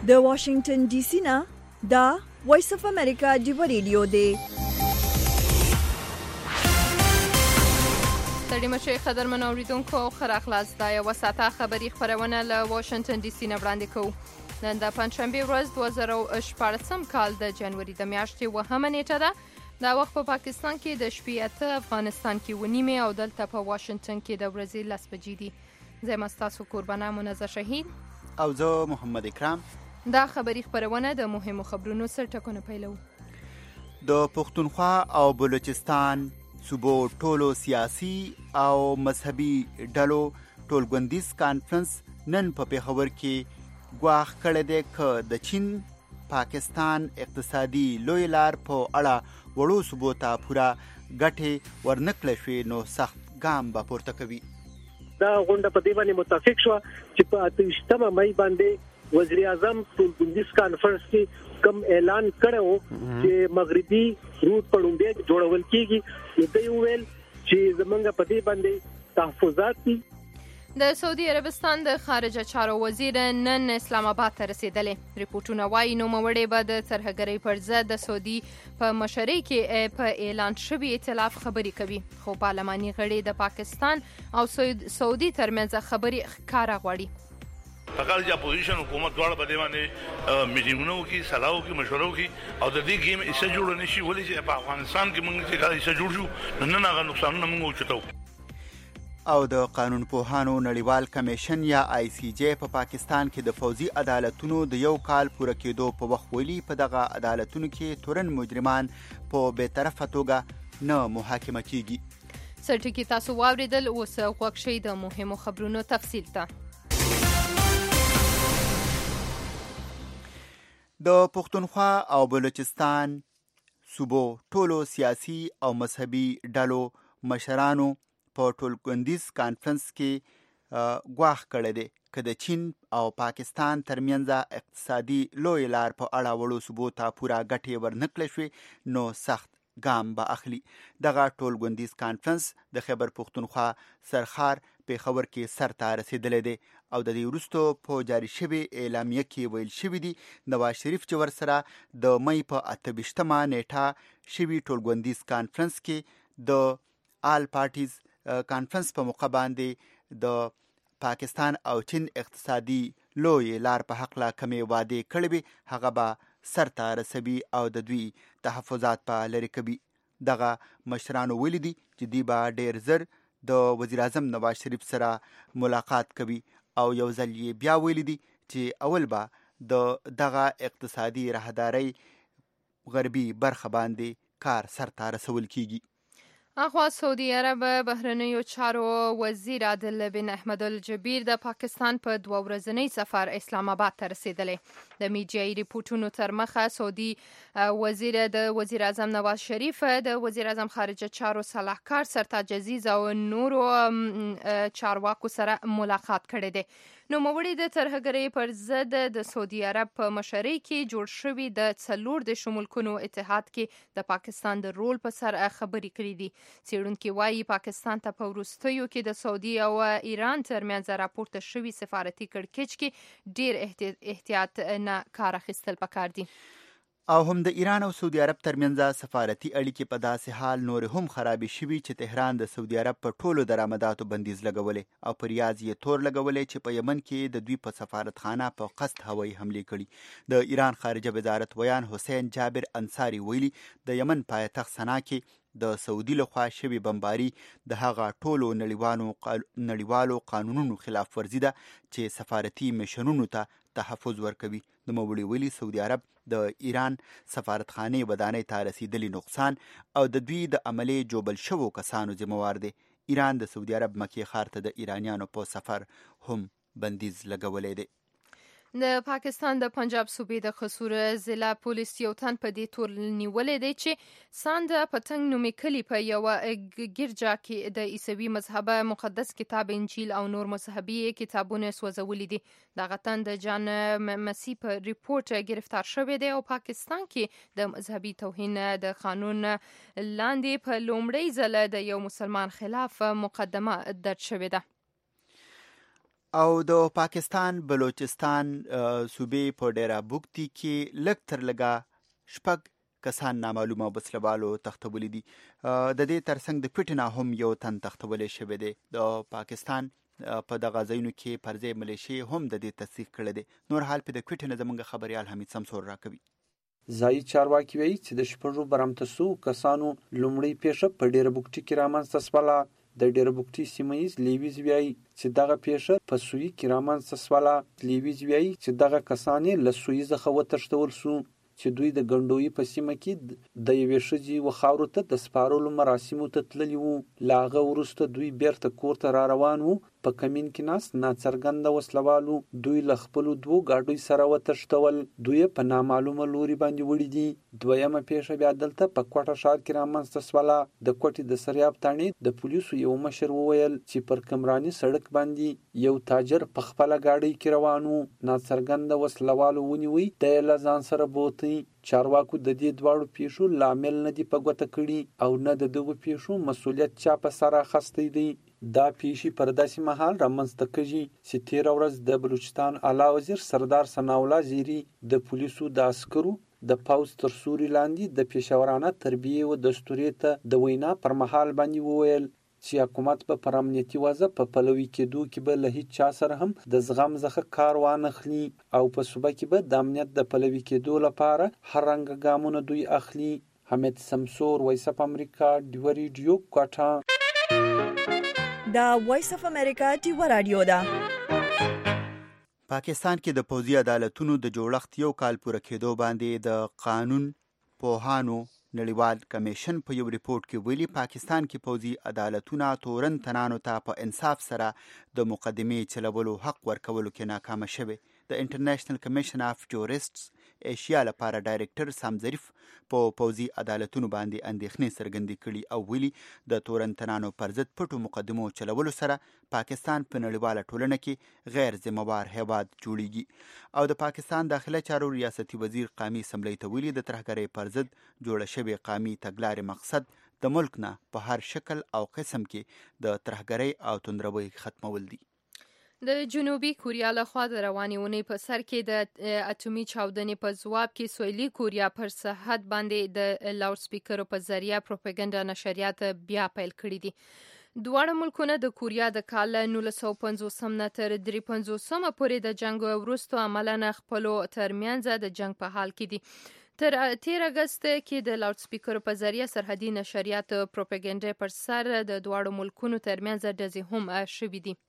د واشنگټن ډي سي نه دا وایس اف امریکا دی ریډیو دی. ستړي مشه قدرمن اوریدونکو خره خلاص دا یو ساعته خبری خبرونه له واشنگټن ډي سي نه وړاندې کوو. نن د پنځشنبه ورځ 2014 کال د جنوري د میاشتې 9 نیټه ده. دا وخت په پاکستان کې د شپې 8، افغانستان کې 9 او دلته په واشنگټن کې د ورځې 10 بجې دي. زه مستاسو قربانه منزه شهید او زه محمد اکرام. دا خبری خبرونه د مهمو خبرونو سره ټکونه پیلو. د پښتونخوا او بلوچستان صوبو ټولو سیاسي او مذهبي ډلو ټولګوندیز کانفرنس نن په پیښور کې ګواښ کړی دی که د چین پاکستان اقتصادي لوی لار په اړه وړو صوبو ته پوره ګټې ورنکړل شوې نو سخت ګام به پورته کوي. دا غونډه په دې باندې متفق شو چې په 28 مې باندې وزیر اعظم ټولګوندیز کانفرنس کې کوم اعلان کړو چې مغربي روټ په لومړي جوړول کیږي. دوی ویل چې زمونږ په دې باندې تحفظات دي. د سعودي عربستان د خارجه چارو وزیر نن اسلام آباد ته رسیدلی. ریپورتونه وایي نوموړی به د ترهګرۍ پر ضد د سعودي په مشرۍ کې په اعلان شوي ائتلاف خبرې کوي، خو پارلماني غړي د پاکستان او سعودي ترمنځ خبرې ښکاره غواړي. فقط چې اپوزیشن حکومت دواړه په دې باندې میټینګونه وکړي، سلاح وکړي، مشوره وکړي او د دې ګیم حصه جوړ نه شي. ولې چې په افغانستان کې موږ چې کله حصه جوړ شو نو نه هغه نقصانونه موږ وچتو. او د قانون پوهانو نړیوال کمیشن یا آی سی جی په پاکستان کې د فوزي عدالتونو د یو کال پوره کېدو په وخت ویلي په دغه عدالتونو کې تورن مجرمان په بی‌طرفه توګه نه محاکمه کیږي. سرټکی تاسو واوریدل، اوس غوږ شئ د مهمو خبرونو تفصیل ته. د پښتونخوا او بلوچستان صوبو ټولو سیاسي او مذهبي ډلو مشرانو په ټولګوندیز کانفرنس کې ګواښ کړی دی که د چین او پاکستان ترمنځ اقتصادي لوی لار په اړه وړو صوبو ته پوره ګټې ورنکړل شوې نو سخت ګام به اخلي. دغه ټولګوندیز کانفرنس د خیبر پښتونخوا سرخار پیښور کې سر ته رسیدلی دی او د دې وروسته په جاري شوې اعلامیه کې ویل شوي دي نواز شریف چې ورسره د مې په 28 نیټه شوي ټولګوندیز کانفرنس کې د آل پارټیز کانفرنس په موقع باندې د پاکستان او چین اقتصادي لوی لار په حق لا کمې وعدې کړې وي هغه به سر ته رسوي او د دوی تحفظات په لرې کوي. دغه مشرانو ویلي دي چې دوی به ډېر زر د وزیر اعظم نواز شریف سره ملاقات کوي او یو ځل یې بیا ویلي دي چې اول به د دغه اقتصادي راهدارۍ غربي برخه باندې کار سر ته رسول کیږي. اخوا سعودي عرب بهرنیو چارو وزیر عادل بن احمد الجبیر د پاکستان په 2 ورځنی سفر اسلام آباد ته رسیدلی. د میډیایي ریپورتونو تر مخه سعودي وزیر د وزیر اعظم نواز شریف د وزیر اعظم خارجه چارو صلاحکار سرتاج عزیز او نورو چارواکو سره ملاقات کړی دی. نوموړي د ترهګرۍ پر ضد د سعودي عرب په مشرۍ کې جوړ شوي د 4 ملکونو اتحاد کې د پاکستان د رول په سر خبرې کړې دي. څېړونکي وایي پاکستان ته په وروستیو کې د سعودي او ایران ترمنځ راپورته شوي سفارتي کړکېچ کې ډېر احتیاط نه کار اخیستل پکار دي. او هم د ایران او سعودي عرب ترمنځ سفارتي اړیکې په داسې حال نور هم خرابې شوي چې تهران د سعودي عرب په ټولو درآمداتو بندیز لګولې او په ریاض یې تور لګولې چې په یمن کې د دوی په سفارتخانه په قصد هوایي حملې کړي. د ایران خارجه وزارت ویان حسین جابر انصاری ویلي د یمن پایتخت سنا کې د سعودي لخوا شوی بمباري د هغه ټولو نړیوالو قانونونو خلاف ورزي ده چې سفارتي میشنونو ته تحفظ ورکوي. د نوموړي ویلي سعودي عرب د ایران سفارتخانې ودانۍ ته رسیدلی نقصان او د دوی د عملي جوبل شوو کسانو ذمہوار دی. ایران د سعودي عرب مکې ښار ته د ایرانیانو په سفر هم بندیز لګولی دی. د پاکستان د پنجاب صوبې د قصور ضلع پولیس یو تن په دې تور نیولې دی چې ساند پتنګ نومې کلی په یو ګرجا کې د عیسوي مذهبه مقدس کتاب انجیل او نور مذهبي کتابونه سوځولي دي. دغه تن د جان مسیح په ریپورت گرفتار شوی دی او پاکستان کې د مذهبي توهین د قانون لاندې په لومړی ځل د یو مسلمان خلاف مقدمه درج شوې ده. او د پاکستان بلوچستان صوبې په ډیره بوکتی کې لږ تر لږه شپږ کسان نامعلومه وسلوالو تختولی دي. د دې ترڅنګ د کوټنا هم یو تن تختولی شوی دی. د پاکستان په دغه ځایونو کې پرځای ملیشي هم د دې تصدیق کړی دی. نور حال په د کوټنا زمونږ خبريال حمید سمسور راکوي. ځایي چارواکي وایي چې د شپږو برمته سو کسانو لومړی پیښه په ډیره بوکتی کې رامنځته شوله. د ډیره بوکتی سیمه ییز لیویز وایي چې دغه پیښه په سوی کې رامنځته شوله. لیویز وایي چې دغه کسان له سوی څخه وتښتول سو چې دوی د ګندوی په سیمه کې د یوې ښځې و خاورو ته د سپارلو مراسمو ته تللي وو. له هغه وروسته دوی بیرته کور ته را روان وو. په کمین کې ناست ناڅرګنده وسلوالو دوی له خپلو دوو ګاډیو سره وتښتول. دوی په نامعلومه لوري باندې وړي دي. دویمه پیښه بیا دلته په کوټه ښار کې رامنځته شوله. د کوټې د سریاب تاڼې د پولیسو یو مشر وویل چې پر کمراني سړک باندې یو تاجر په خپله ګاډۍ کې روان وو. ناڅرګنده وسلوالو ونیوی، د یې له ځان سره بوتئ. چارواکو د دې دواړو پیښو لامل نه دي په ګوته کړي او نه د دغو پیښو مسؤلیت چا په سر اخیستی دی. دا پیښې پر داسې مهال رامنځته کېږي چې تېره ورځ د بلوچستان اعلی وزیر سردار ثناءالله زیري د پولیسو د عسکرو د پوځ تر سوري لاندې د پیشورانه تربیې و دستورې ته د وینا پر مهال باندې وویل چې حکومت به پر امنیتي وضع په پلوي کېدو کې به له هیڅ چا سره هم د زغم څخه کار وانخلي او په صوبه کې به د امنیت د پلوي کېدو لپاره هر رنګه ګامونه دوی اخلي. حمید سمسور، وایس اف امریکا، ډیوه ریډیو، کوټه. دا وایس اف امریکا ډیوه رادیو ده. پاکستان کې د پوځي عدالتونو د جوړښت یو کال پوره کېدو باندې د قانون پوهانو نړیوال کمیشن په یو ریپورت کې ویلي پاکستان کې پوځي عدالتونه تورن تنانو ته په انصاف سره د مقدمې چلولو حق ورکولو کې ناکامه شوه. د انټرنیشنل کمیشن اف جوریسټس ایشیا لپاره ډایریکټر سام ظریف په پوځي عدالتونو باندې اندېښنې څرګندې کړي او ویلي د تورن تنانو پر ضد پټو مقدمو چلولو سره پاکستان په نړیواله ټولنه کې غیر ذمہوار هیواد جوړیږي او د پاکستان داخله چارو ریاستي وزیر قومي اسمبلی ته ویلي د ترهګرۍ پر ضد جوړه شوې قومي تګلارې مقصد د ملک نه په هر شکل او قسم کې د ترهګرۍ او توندروي ختمول دي. د جنوبي کوریا لخوا د روانې اونۍ په سر کې د اټومي چاودنې په ځواب کې سویلي کوریا پر سرحد باندې د لاوډ سپیکرو په ذریعه پروپاګاندا نشریات بیا پیل کړي دي. دواړه ملکونه د کوریا د کال 1950 نه تر 350 پورې د جنگ وروسته عملاً خپلو ترمنځ د جنگ په حال کې دي. تر 13 اگست کې د لاوډ سپیکرو په ذریعه سرحدي نشریات پروپاګاندا پر سر د دواړو ملکونو ترمنځ ډزې هم شوې دي.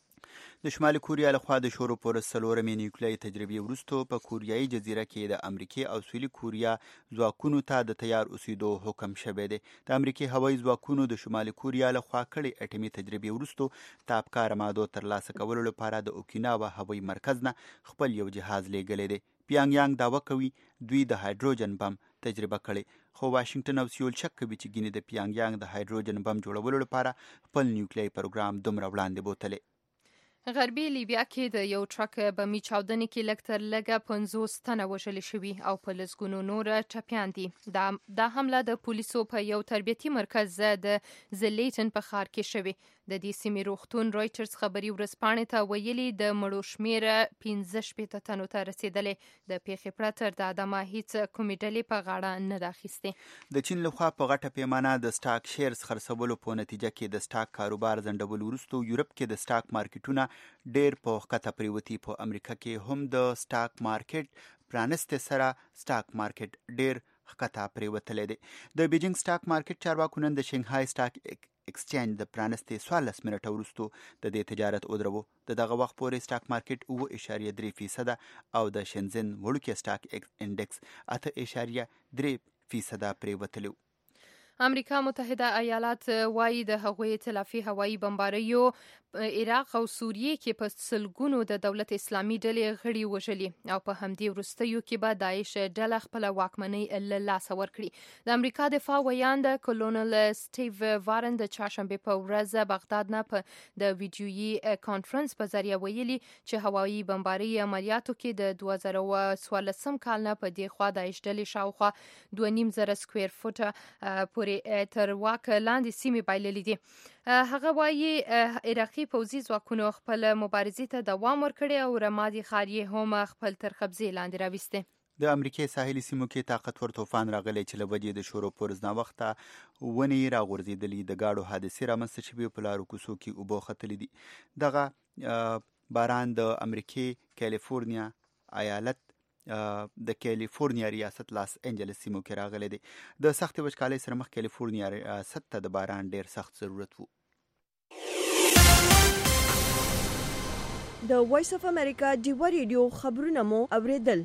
د شمالي کوریا لخوا د شورو پر څلورمې نیوکلیري تجربې وروسته په کوریایي جزیره کې د امریکای او سویلي کوریا ځواکونو ته د تیار اوسېدو حکم شوی دی. د امریکای هوایي ځواکونو د شمالي کوریا لخوا کړې اټومي تجربې وروسته تابکاره مادو ترلاسه کولو لپاره د اوکیناوا هوایي مرکز نه خپل یو جهاز لیږلی دی. پیانګ یانګ دعوه کوي دوی د هایدروجن بم تجربه کړي، خو واشنگټن او سیول شک کوي چې ګینې د پیانګ یانګ د هایدروجن بم جوړولو لپاره خپل نیوکلیري پروګرام دومره وړاندې بوتلی. غربي لیبیا کې د یو ټرک بمي چاودنې کې لږ تر لږه 50 تنه وژل شوي او په لسګونو نور ټپیان دي. دا حمله د پولیسو په یو تربیتي مرکز د زلیټن په ښار کې شوې. د دې سیمې روغتون رایټرز خبري ورځپاڼې ته ویلي د مړو شمېر 15 تنو ته رسیدلی. د پیښې پرته د ادمه هیڅ کومې ډلې په غاړه نه ده اخیستې. د چین لخوا په غټه پیمانه د سټاک شیرز خرڅولو په نتیجه کې د سټاک کاروبار ځنډول وروسته یورپ کې د سټاک مارکیټونه ډیر په ښکته پریوتي. په امریکا کې هم د سټاک مارکیټ پرانسته سره سټاک مارکیټ ډیر ښکته پریوتلی دی. د بیجینګ سټاک مارکیټ چارواکو نن د شنغهای سټاک اکسچینج د پرانستې 14 منټه وروسته د دې تجارت ودرو. د دغه وخت پورې سټاک مارکیټ 9.3% او د شنزن وړوکی سټاک انډکس 8.3% پریوتلی. امریکا متحده ایالات وايي د هغوی ائتلافي هوایي بمباریو عراق او سوریه کې په سلګونو د دولت اسلامي ډلې غړي وژلي او په همدې وروستیو کې به داعش ډله خپل واکمنۍ له لاسه ورکړي. د امریکا دفاع ویاند کولونل سټیو وارن د چهارشنبه په ورځ بغداد نه په د ویډیويي کانفرنس په ذریعه ویلي چې هوایي بمباری عملیاتو کې د 2014 کال نه په دې خوا داعش ډلې شاوخوا 2.5 سکوير فوټه پورې پورې تر واک لاندې سیمې بایللې دي. هغه وایي عراقي پوځي ځواکونو خپل مبارزې ته دوام ورکړی او رمادي ښار یې هم خپل تر قبضې لاندې راوستی. د امریکای ساحلي سیمو کې طاقتور طوفان راغلی چې له وجې د شورو پورز ناوخته ونې راغورځېدلې، د ګاډو حادثې رامنځته شوې، په لارو کوڅو کې اوبه ختلې دي. دغه باران د امریکای کالیفورنیا ایالت د کالیفورنیا ریاست لاس انجلس سیمو کې راغلی دی. د سختې وچکالۍ سره مخ کالیفورنیا ریاست ته د باران ډیر سخت ضرورت وو. د وایس اف امریکا ډیوا ریډیو خبرونه مو اوریدل.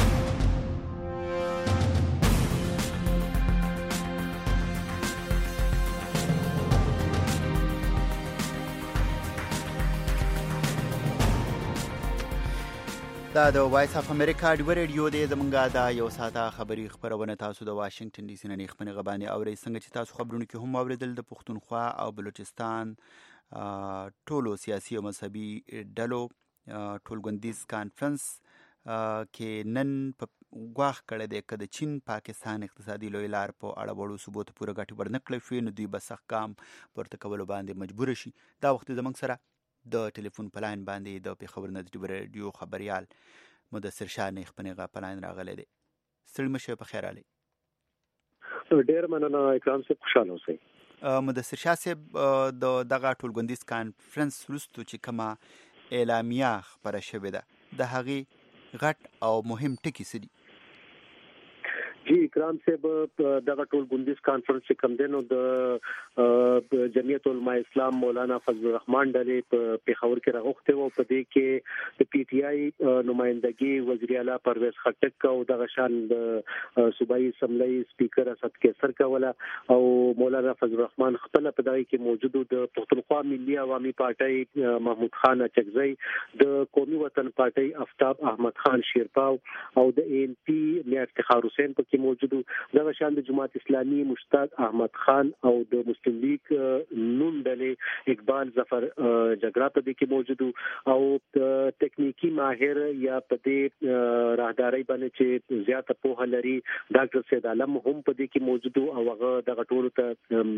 دا د وایس اف امریکا ډیوا ریډیو دی. زمونږه دا یو ساعته خبري خبرونه تاسو د واشنگټن ډي سي نه خپنه غباني اوري. څنګه چې تاسو خبرونه کې هم اوریدل، د پښتونخوا او بلوچستان ټولو سیاسي او مذهبي ډلو ټولګوندیز کانفرنس کې نن غواخ کړی دی که د چین پاکستان اقتصادي لوی لار په اړه وړو ثبوت پوره ګټه ورنکړی شوې، نو دوی به سخت ګام پورته کولو باندې مجبور شي. دا وخت زموږ سره د ټلیفون پلاین باندې د پیښور نه د ریډیو خبريال مدثر شاه نه خپنه پلاین راغلی دی. ستړي مشه په خیر علي. ډیر مننه اکرام صاحب، خوشاله اوسئ. مدثر شاه صاحب، د دغه ټولګوندیز کانفرنس وروسته چې کومه اعلامیه خبره شوې ده، د هغې غټ او مهم ټکي څه دي؟ جی اکرام صاحب، دغه ټولګوندیز کانفرنس چې کوم دی نو د جمعیت علماء اسلام مولانا فضل الرحمن ډلې په پیښور کې راغوښته و. په دې کې د پی ټی آی نمائندګي وزیر اعلی پرویز خټک او دغه شان د صوبایي اسمبلی سپیکر اسد کیسر کوله او مولانا فضل الرحمن خپل په دای کې موجود د پښتونخوا ملي عوامي پارټي محمود خان اچکزی، د قومي وطن پارټي آفتاب احمد خان شیرپاو او د ای ان پی میا افتخار حسین په موجودو، دغه شان د جماعت اسلامي مشتاق احمد خان او د مسلم لیگ نون ډلې اقبال ظفر جګړه په دې کې موجودو، او تکنیکی ماهر یا په دې راهداري باندې چې زیاته پوهه لري ډاکټر سید عالم هم په دې کې موجودو، او هغه دغه ټولو ته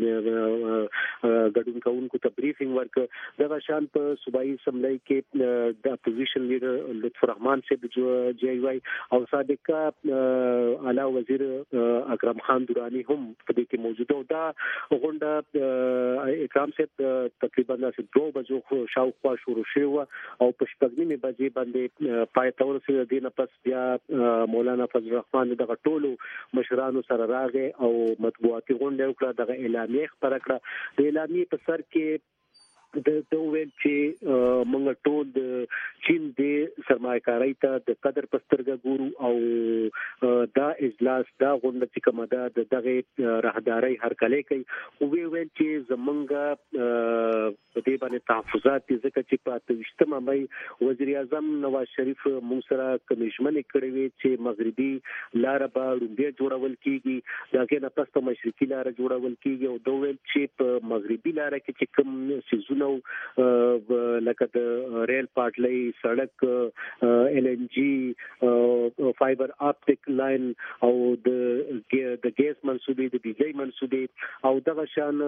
ګډون کوونکو ته بریفینګ ورک. دغه شان په صوبایي اسمبلی کې د اپوزیشن لیډر لطف الرحمن صاحب جی ای واي او سابقه اعلی وزیر اکرم خان دورانی هم په دې کې موجود او دا غونډه اکرام صاحب تقریبا 2 بجو شاوخوا شروع شوه او په 6:30 بجې باندې پای ته ورسېده. دینه پس بیا مولانا فضل الرحمن دغه ټولو مشرانو سره راغی او مطبوعاتي غونډه وکړه، دغه اعلامیه خبره کړه. د اعلامیه په سر کې د ویل چې موږ ټول د چین د سرمایه‌کارۍ ته د قدر پسترګه ګورو او دا اجلاس دا غونډه چې کومه ده د دغه راهداري هرکلی کوي. او ویل چې زمونږ په دې باندې تحفظات دي ځکه چې په 28 مې وزیر اعظم نواز شریف موږ سره کمیشمنې کړې وي چې مغربي لار به رومبه جوړول کیږي، داګه نه پس په مشرقي لار جوړول کیږي، او دوه ویل چې په مغربي لار کې چې کوم سيزونه لکه د ریل پټلۍ، سړک، ال ان جی، فایبر اپټیک لاین او د ګیس منسوبې، د بجلی منسوبې او دغه شان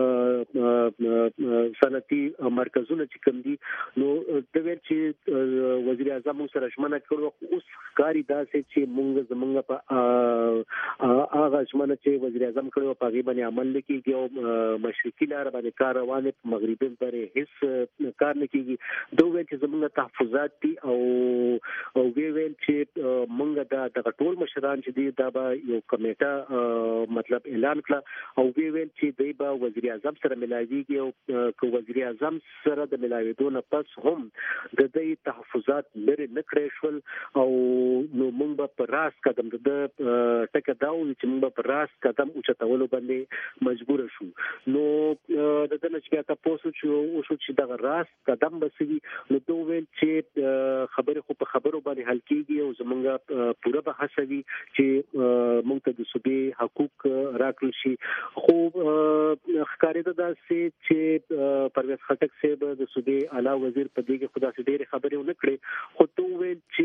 صنعتي مرکزونه چې کوم دي، نو د ویل چې وزیر اعظم سره ژمنه کړو. اوس ښکاري داسې چې موږ زمونږ په هغه ژمنه چې وزیر اعظم کړو په هغه باندې عمل نکېږي او مشرقي لار باندې کار روان په مغربي هیڅ کار نه کیږي. دوه ویل چې زموږ تحفظات دي او ویل چې موږ د ټول مشران چې دي دا به یو کمیټه مطلب اعلان کړه او ویل چې دوی به وزیر اعظم سره ملاويږي او که وزیر اعظم سره د ملاويدو نه پس هم د دې تحفظات لري نه کړی شول او نو موږ به پر راس قدم د ټکه داو چې موږ په راس قدم اوچتولو باندې مجبور شو. نو د دې چې تاسو چې وشو چې دغه راست قدم بسوي نو دوی ویل چې خبره خو په خبرو باندې حل کیږي او زمونږ پوره به هڅوي چې موږ ته د صوبې حقوق راکړل شي خو ښکارېده داسې چې پرویز خټک صاحب د صوبې اعلی وزیر په دې کې خدا سي ډېرې خبرې ونه کړې خو دوی ویل چې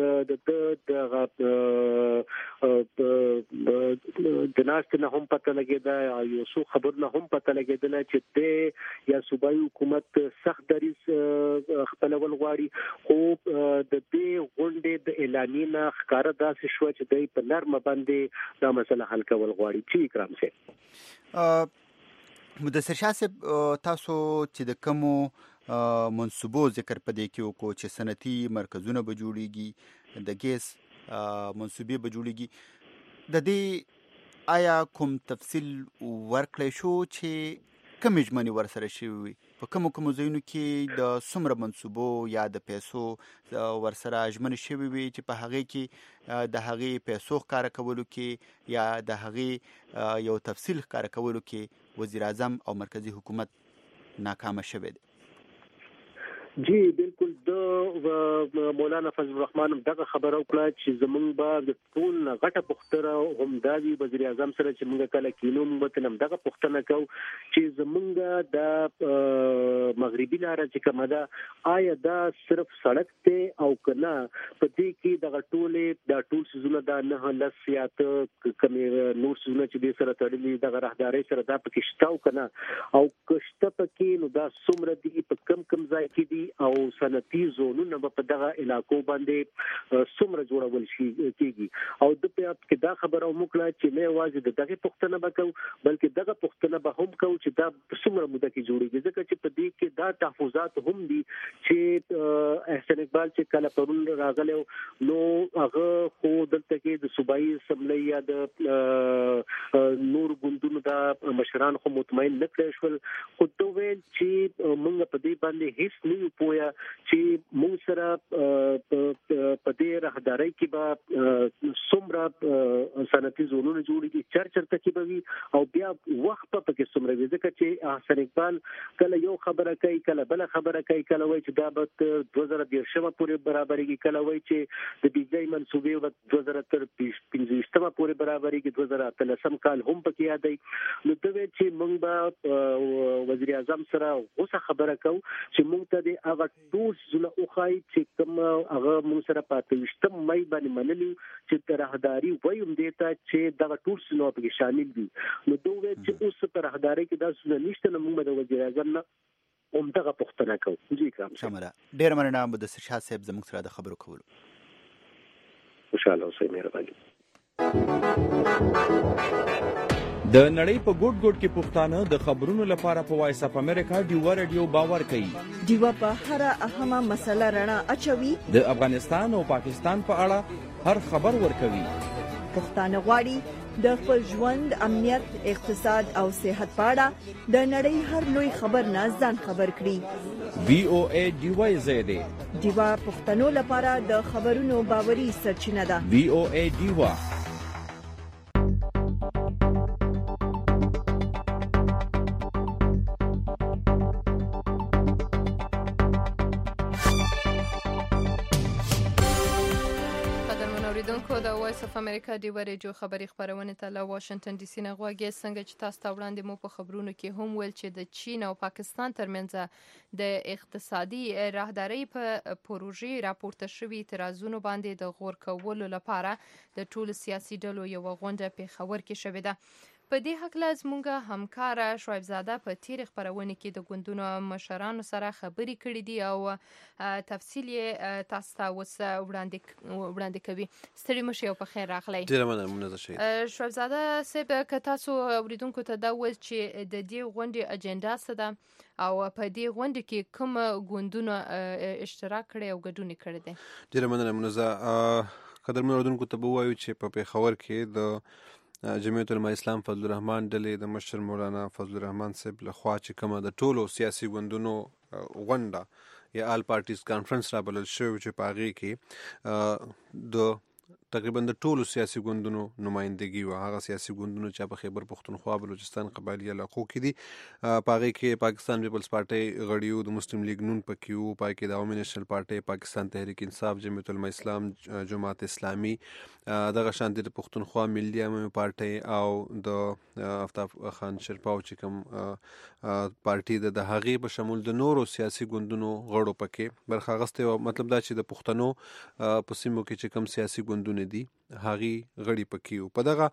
د ناست نه هم پته لګیدا یو څو خبر نه هم پته لګیدل چې د یا صوبایي حکومت سخت دریز خپلول غواړي خو د دې غونډې د اعلانینه ښکارا داسې شو چې دوی په نرمه باندې دا مسله حل کول غواړي چې اکرام سي مدثر شاه صاحب تاسو چې د کومو منصوبو ذکر پدې کې وکړو چې صنعتي مرکزونه به جوړیږي د ګیس منصوبې به جوړیږي د دې آیا کوم تفصیل ورکړی شو چې کوم ژمنې ورسره شوي وي په کومو ځایونو کې د څومره منصوبو یا د پیسو ورسره ژمنې شوي وي چې په هغې کې د هغې پیسو ښکاره کولو کې یا د هغې یو تفصیل ښکاره کولو کې وزیر اعظم او مرکزی حکومت ناکامه شوی دی جی بالکل د مولانا فضل الرحمن دغه خبره وکړه چې زمونږ به د ټول غټه پختره هم دادی وزیر اعظم سره چې موږ کله کینو موږ ته دغه پختنه کو چې زمونږ د مغربي لار چې کومه ده آیا دا صرف سړک ته او کنه په دې کې دغه ټول سيزونه د نه لسیات کمې نور سيزونه چې د سره تړلي دغه راهداري سره دا پکې شتاو کنه او کشته پکې نو دا څومره دي په کم ځای کې دي او صنعتي زونونه په دغه علاقو باندې څومره جوړول شي کیږي او د په کې دا خبره وکړه چې نه واځي دغه پښتنه وکاو بلکې دغه پښتنه به هم کو چې دا څومره مده کې جوړیږي ځکه چې په دې کې دا تحفظات هم دي چې احسان اقبال چې کله پرون راغله نو هغه خو دلته کې د صوبایي اسمبلی یا د نور ګوندونو دا مشران خو مطمئن نه کړی شول خو دوی چې موږ په دې باندې هیڅ نه پوهه چې موږ سره په دې راهداري کې به څومره صنعتي زونونه جوړیږي چرته کې به وي او بیا وخت په کې څومره وي ځکه چې احسان اقبال کله یو خبره کوي کله بل خبره کوي کله وایي چې دا به 2013 پورې برابرېږي کله وایي چې د بجلی منصوبې به 2015 پورې برابرېږي 2013 کال هم پکې یادای نو دوی چې موږ به وزیر اعظم سره اوسه خبره کوو چې موږ ته د هغه ټول زونه اوخای چې کوم هغه موږ سره پاتې وشته مې باندې منلو چې راهداري وایم دیتا چې دغه ټول زونه په شامل دي نو دوی چې اوس په راهداري کې دا زونه نشته نو موږ د وزیر اعظم نه همدغه پوښتنه کوو جی کرام شمره ډیر مننه مدثر شاه صاحب زموږ سره د خبرو کولو خوشاله اوسئ مهرباني د نړۍ په ګوټ کې پښتانه د خبرونو لپاره په وایس اپ امریکا ډیوا رادیو باور کوي ډیوا په هر اهمه مسله رڼا اچوي د افغانستان او پاکستان په اړه هر خبر ورکوي پښتانه غواړي د خپل ژوند امنیت اقتصاد او صحت په اړه د نړۍ هر لوی خبر نه ځان خبر کړي VOA ډیوا زیاده ډیوا پښتنو لپاره د خبرونو باوري سرچینه ده VOA ډیوا د وایس اف امریکا دی ورجو خبري خبرونه ته له واشنگټن ډي سي نه غواګي څنګه چې تاسو ته وړاندې مو په خبرونو کې هم ویل چې د چین او پاکستان ترمنځ د اقتصادي راهداري په پروژې راپورته شوی اعتراضونو باندې د غور کولو لپاره د ټولو سیاسي ډلو یو غونډه په خبر کې شوې ده په دې حق لازمږه همکار شعیب زاده په تیر خبرونه کې د ګوندونو مشرانو سره خبري کړې دي او تفصیل تاسو ته وړاندې کوي ستړي مشه او په خیر راغلی ډیر مننه شي شعیب زاده صاحب که تاسو اوریدونکو ته دا ول چې د دې غونډې اجنډا څه ده او په دې غونډې کې کوم ګوندونو اشتراک کړي او ګډون کړي دي ډیر مننه قدرمن اوریدونکو ته وایو چې په پیښور کې د جمعیت علماء اسلام فضل الرحمن ډلې د مشر مولانا فضل الرحمن صاحب لخوا چې کومه د ټولو سیاسي ګوندونو غونډه یا آل پارټیز کانفرنس را بلل شوی چې په هغې کې د تقریبا د ټولو سیاسي ګوندونو نمائندګي و، هغه سیاسي ګوندونو چې په خیبر پختونخوا بلوچستان قبایلی علاقو کې دي. په هغې کې پاکستان پیپلز پارټۍ غړي وو، د مسلم لیگ نون پکې وو، پای کې د عوامي نیشنل پارټۍ، پاکستان تحریک انصاف، جمعیت علماء اسلام، جماعت اسلامي، دغه شانتې د پښتونخوا ملي عوامي پارټۍ او د آفتاب خان شرپاو چې کوم پارټي د هغې په شمول د نورو سیاسي ګوندونو غړو پکې برخه اخیستې وه. مطلب دا چې د پښتنو په سیمو کې چې کوم سیاسي ګوندونه دي هغې غړي پکې وو. په دغه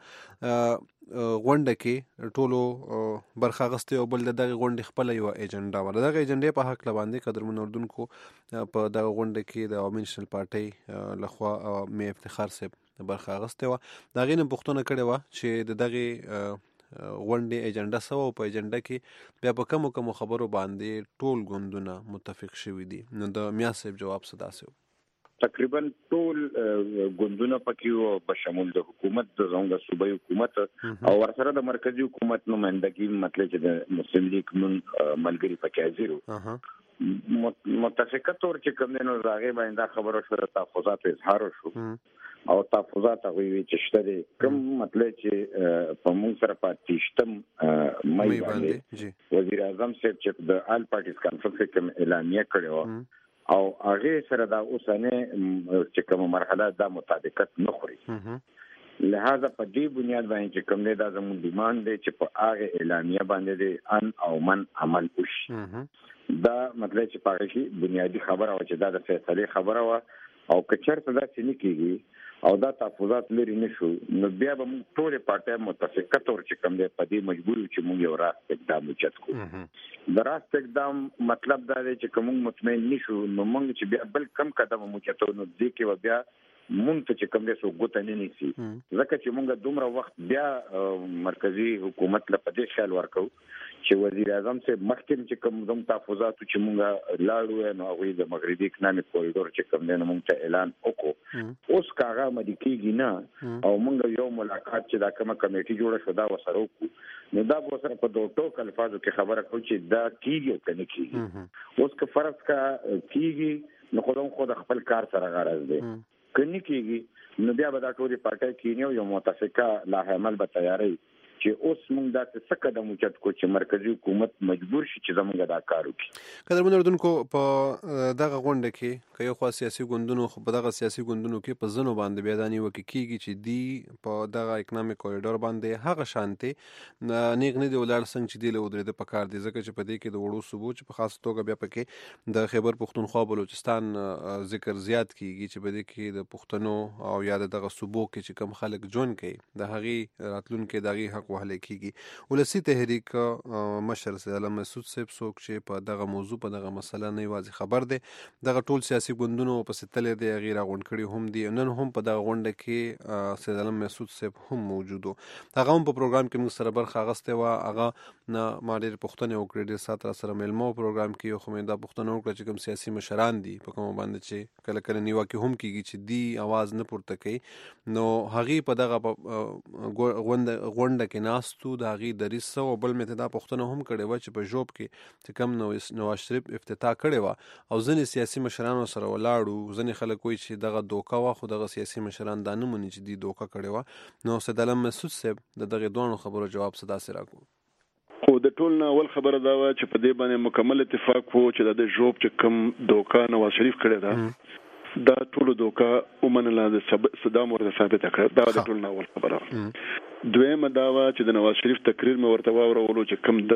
غونډه کې ټولو برخه اخیستې او بل د دغې غونډې خپله یوه ایجنډا وه. د دغه ایجنډې په هکله باندې قدرمنو اردونکو په دغه غونډه کې د عوامي نیشنل پارټۍ لخوا مې افتخار صاحب برخه اخیستې وه. د هغې نه پوښتنه کړې وه چې د دغې غونډې ایجنډا څه وه او په ایجنډا کې بیا په کومو خبرو باندې ټول ګوندونه متفق شوي دي. نو د میا صاحب جواب څه داسې و؟ تقریبا ټول ګوندونه پکې وو په شمول د حکومت، د زموږ صوبایي حکومت او ورسره د مرکزی حکومت نمائندګي، مطلب چې د مسلم لیگ نون ملګري پکې حاضر وو. متفقه طور چې کوم نه راغی باندې خبرو شوه، تحفظات اظهار شو او تحفظات هغه وی چې شته کوم مطلب چې په موږ سره پاتېشتم مې باندې وزیر اعظم صاحب چې د آل پارټیز کانفرنس کې اعلامیه کړې و او هغه سره دا اوسنه چې کومه مرحله دا مطابقت نه خوري. لہذا په دې بنیاد باندې چې کوم دا زموږ ډیماند دی چې په هغه اعلامیه باندې د ان او من عمل وشي. دا مطلب چې په هغه کې بنیادی خبره او چې دا د فیصله خبره و او کچرته دا چې نه کیږي او دا تحفظات لري نشو، نو بیا به موږ ټول پارټي متفقه تور چې کوم دی په دې مجبور چې موږ یو راست اقدام وکړو. د راست اقدام مطلب دا دی چې کوم مطمئن نشو نو موږ چې بیا بل کم قدم وکړو نو دې کې بیا مونږ ته چې کوم دې سو ګوت نه نیسي، ځکه چې موږ دومره وخت بیا مرکزی حکومت له پدې خیال ورکو چې وزیر اعظم سے مخکې چې کوم زم تحفظات چې موږ لاړو نو هغه د مغربي اکنامي کوریډور چې کوم نه موږ ته اعلان وکړو. اوس کاغه مدي کېږي نه او موږ یو ملاقات چې دا کومه کمیټي جوړه شو دا وسره وکړو نو دا به سره په دوه ټوک الفاظو کې خبره کوي چې دا کیږي او کنه کیږي. اوس که فرض کا کیږي نو خود خپل کار سره غرض دی، کني کیږي نو بیا به دا ټولې پارټۍ کې یو متفقه لایحه عمل به تیاری چې اوس موږ دا څه قدم وچت کو چې مرکزی حکومت مجبور شي چې زموږ دا کار وکړي. قدرمنو اردونکو په دغه غونډه کې که یو خوا سیاسي ګوندونو خو په دغه سیاسي ګوندونو کې په ځینو باندې بیا دا نیوکې کېږي چې دی په دغه اکنامي کوریډور باندې هغه شانتې نیغ نه دی ولاړ څنګه چې دی له ودرېده پکار دی، ځکه چې په دې کې د وړو صوبو چې په خاص توګه بیا پکې د خیبر پختونخوا بلوچستان ذکر زیات کېږي چې په دې کې د پښتنو او یا دغه صوبو کې چې کوم خلک ژوند کوي د هغې راتلونکي د هغې حق وهلی کېږي. ولسي تحریک مشر سید علم مسعود صاحب څوک چې په دغه موضوع په دغه مسله نه یوازې خبر دی، دغه ټول سیاسي ګوندونو پسې تللی دی، هغې راغونډ کړي هم دي. نن هم په دغه غونډه کې سید علم مسعود صاحب هم موجود و، هغه هم په پروګرام کې موږ سره برخه اخیستې وه. هغه نه ما ډېرې پوښتنې وکړې، ډېر ساعت را سره میلمه و پروګرام کې، خو مې دا پوښتنه وکړه چې کوم سیاسي مشران دي په کومه باندې چې کله کله نیوکې هم کېږي چې دی اواز نه پورته کوي، نو هغې په دغه غونډه کې ناست د هغې دریځ څه و. بل مې ته دا پوښتنه هم کړې وه چې په ژوب کې چې کوم نواز شریف افتتاح کړې وه او ځینې سیاسي مشرانو سره ولاړو، ځینې خلک وایي چې دغه دوکه وه، خو دغه سیاسي مشران دا نه مني چې دی دوکه کړې وه. نو سید علم مسعود صاحب د دغې دواړو خبرو جواب څه داسې راکړو؟ خو د ټول نه اول خبره دا وه چې په دې باندې مکمل اتفاق و چې د ژوب چې کوم دوکه نواز شریف کړې ده دا ټول دوکه ومنله، د صدام ورته ثابته کړه. دا د ټول نه اول خبره. دویمه دا وه چې د نواز شریف تقریر مې ورته واورولو چې کوم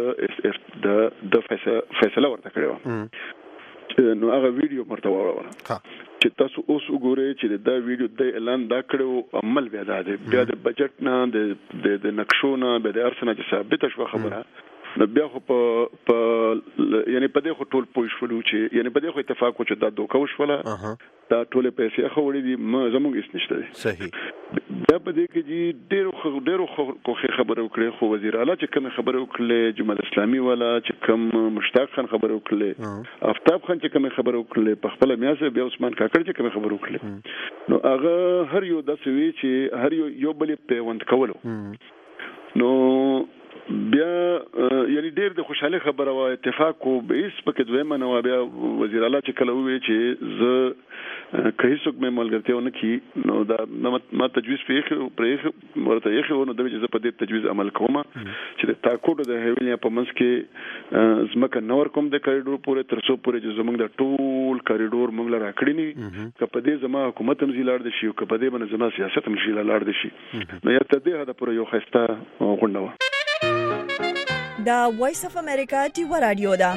د فیصله ورته کړې وه، نو هغه ویډیو ورته واوروله چې تاسو اوس وګورئ چې دا ویډیو د اعلان دا کړو عمل بیا دا دی، بیا د بجټ نه د نقشو نه بیا د هر څه نه چې ثابته شوه خبره، نو بیا خو په یعنی په دې خو ټول پوه شولو چې یعنی په دې خو اتفاق و چې دا دوکه وشوله، دا ټولې پیسې خو وړي دي، زموږ هېڅ نشته دی. صحیح. بیا په دې کې چې ډېرو خوښې خبرې وکړې، خو وزیر اعلی چې کومې خبرې وکړلې، جماعت اسلامي والا چې کوم مشتاق خان خبرې وکړلې، آفتاب خان چې کومې خبرې وکړلې، په خپله میا صاحب بیا عثمان کاکړ چې کومې خبرې وکړلې، نو هغه هر یو داسې وي چې هر یو بل یې پیوند کولو. نو بیا یعنی ډیر د خوشاله خبره وا اتفاق کو به اس پکې دویمه نو بیا وزیر اعلی چې کله وی چې ز که هیڅوک مې ملګرتیا ونه کی نو دا ما تجویز پرې ورته یې خو نو د چې په دې تجویز عمل کوم چې د تاکوډ د هیوینیا په منځ کې زمکه نور کوم د کریډور پورې تر څو پورې چې زمونږ د ټول کریډور موږ لاره کړی ني که په دې زما حکومت هم زیلاړ دي شي او که په دې باندې زما سیاست هم زیلاړ دي شي نو یا ته دې دا پورې یو خسته غونډه دا وایس اف امریکا ټي رادیو دا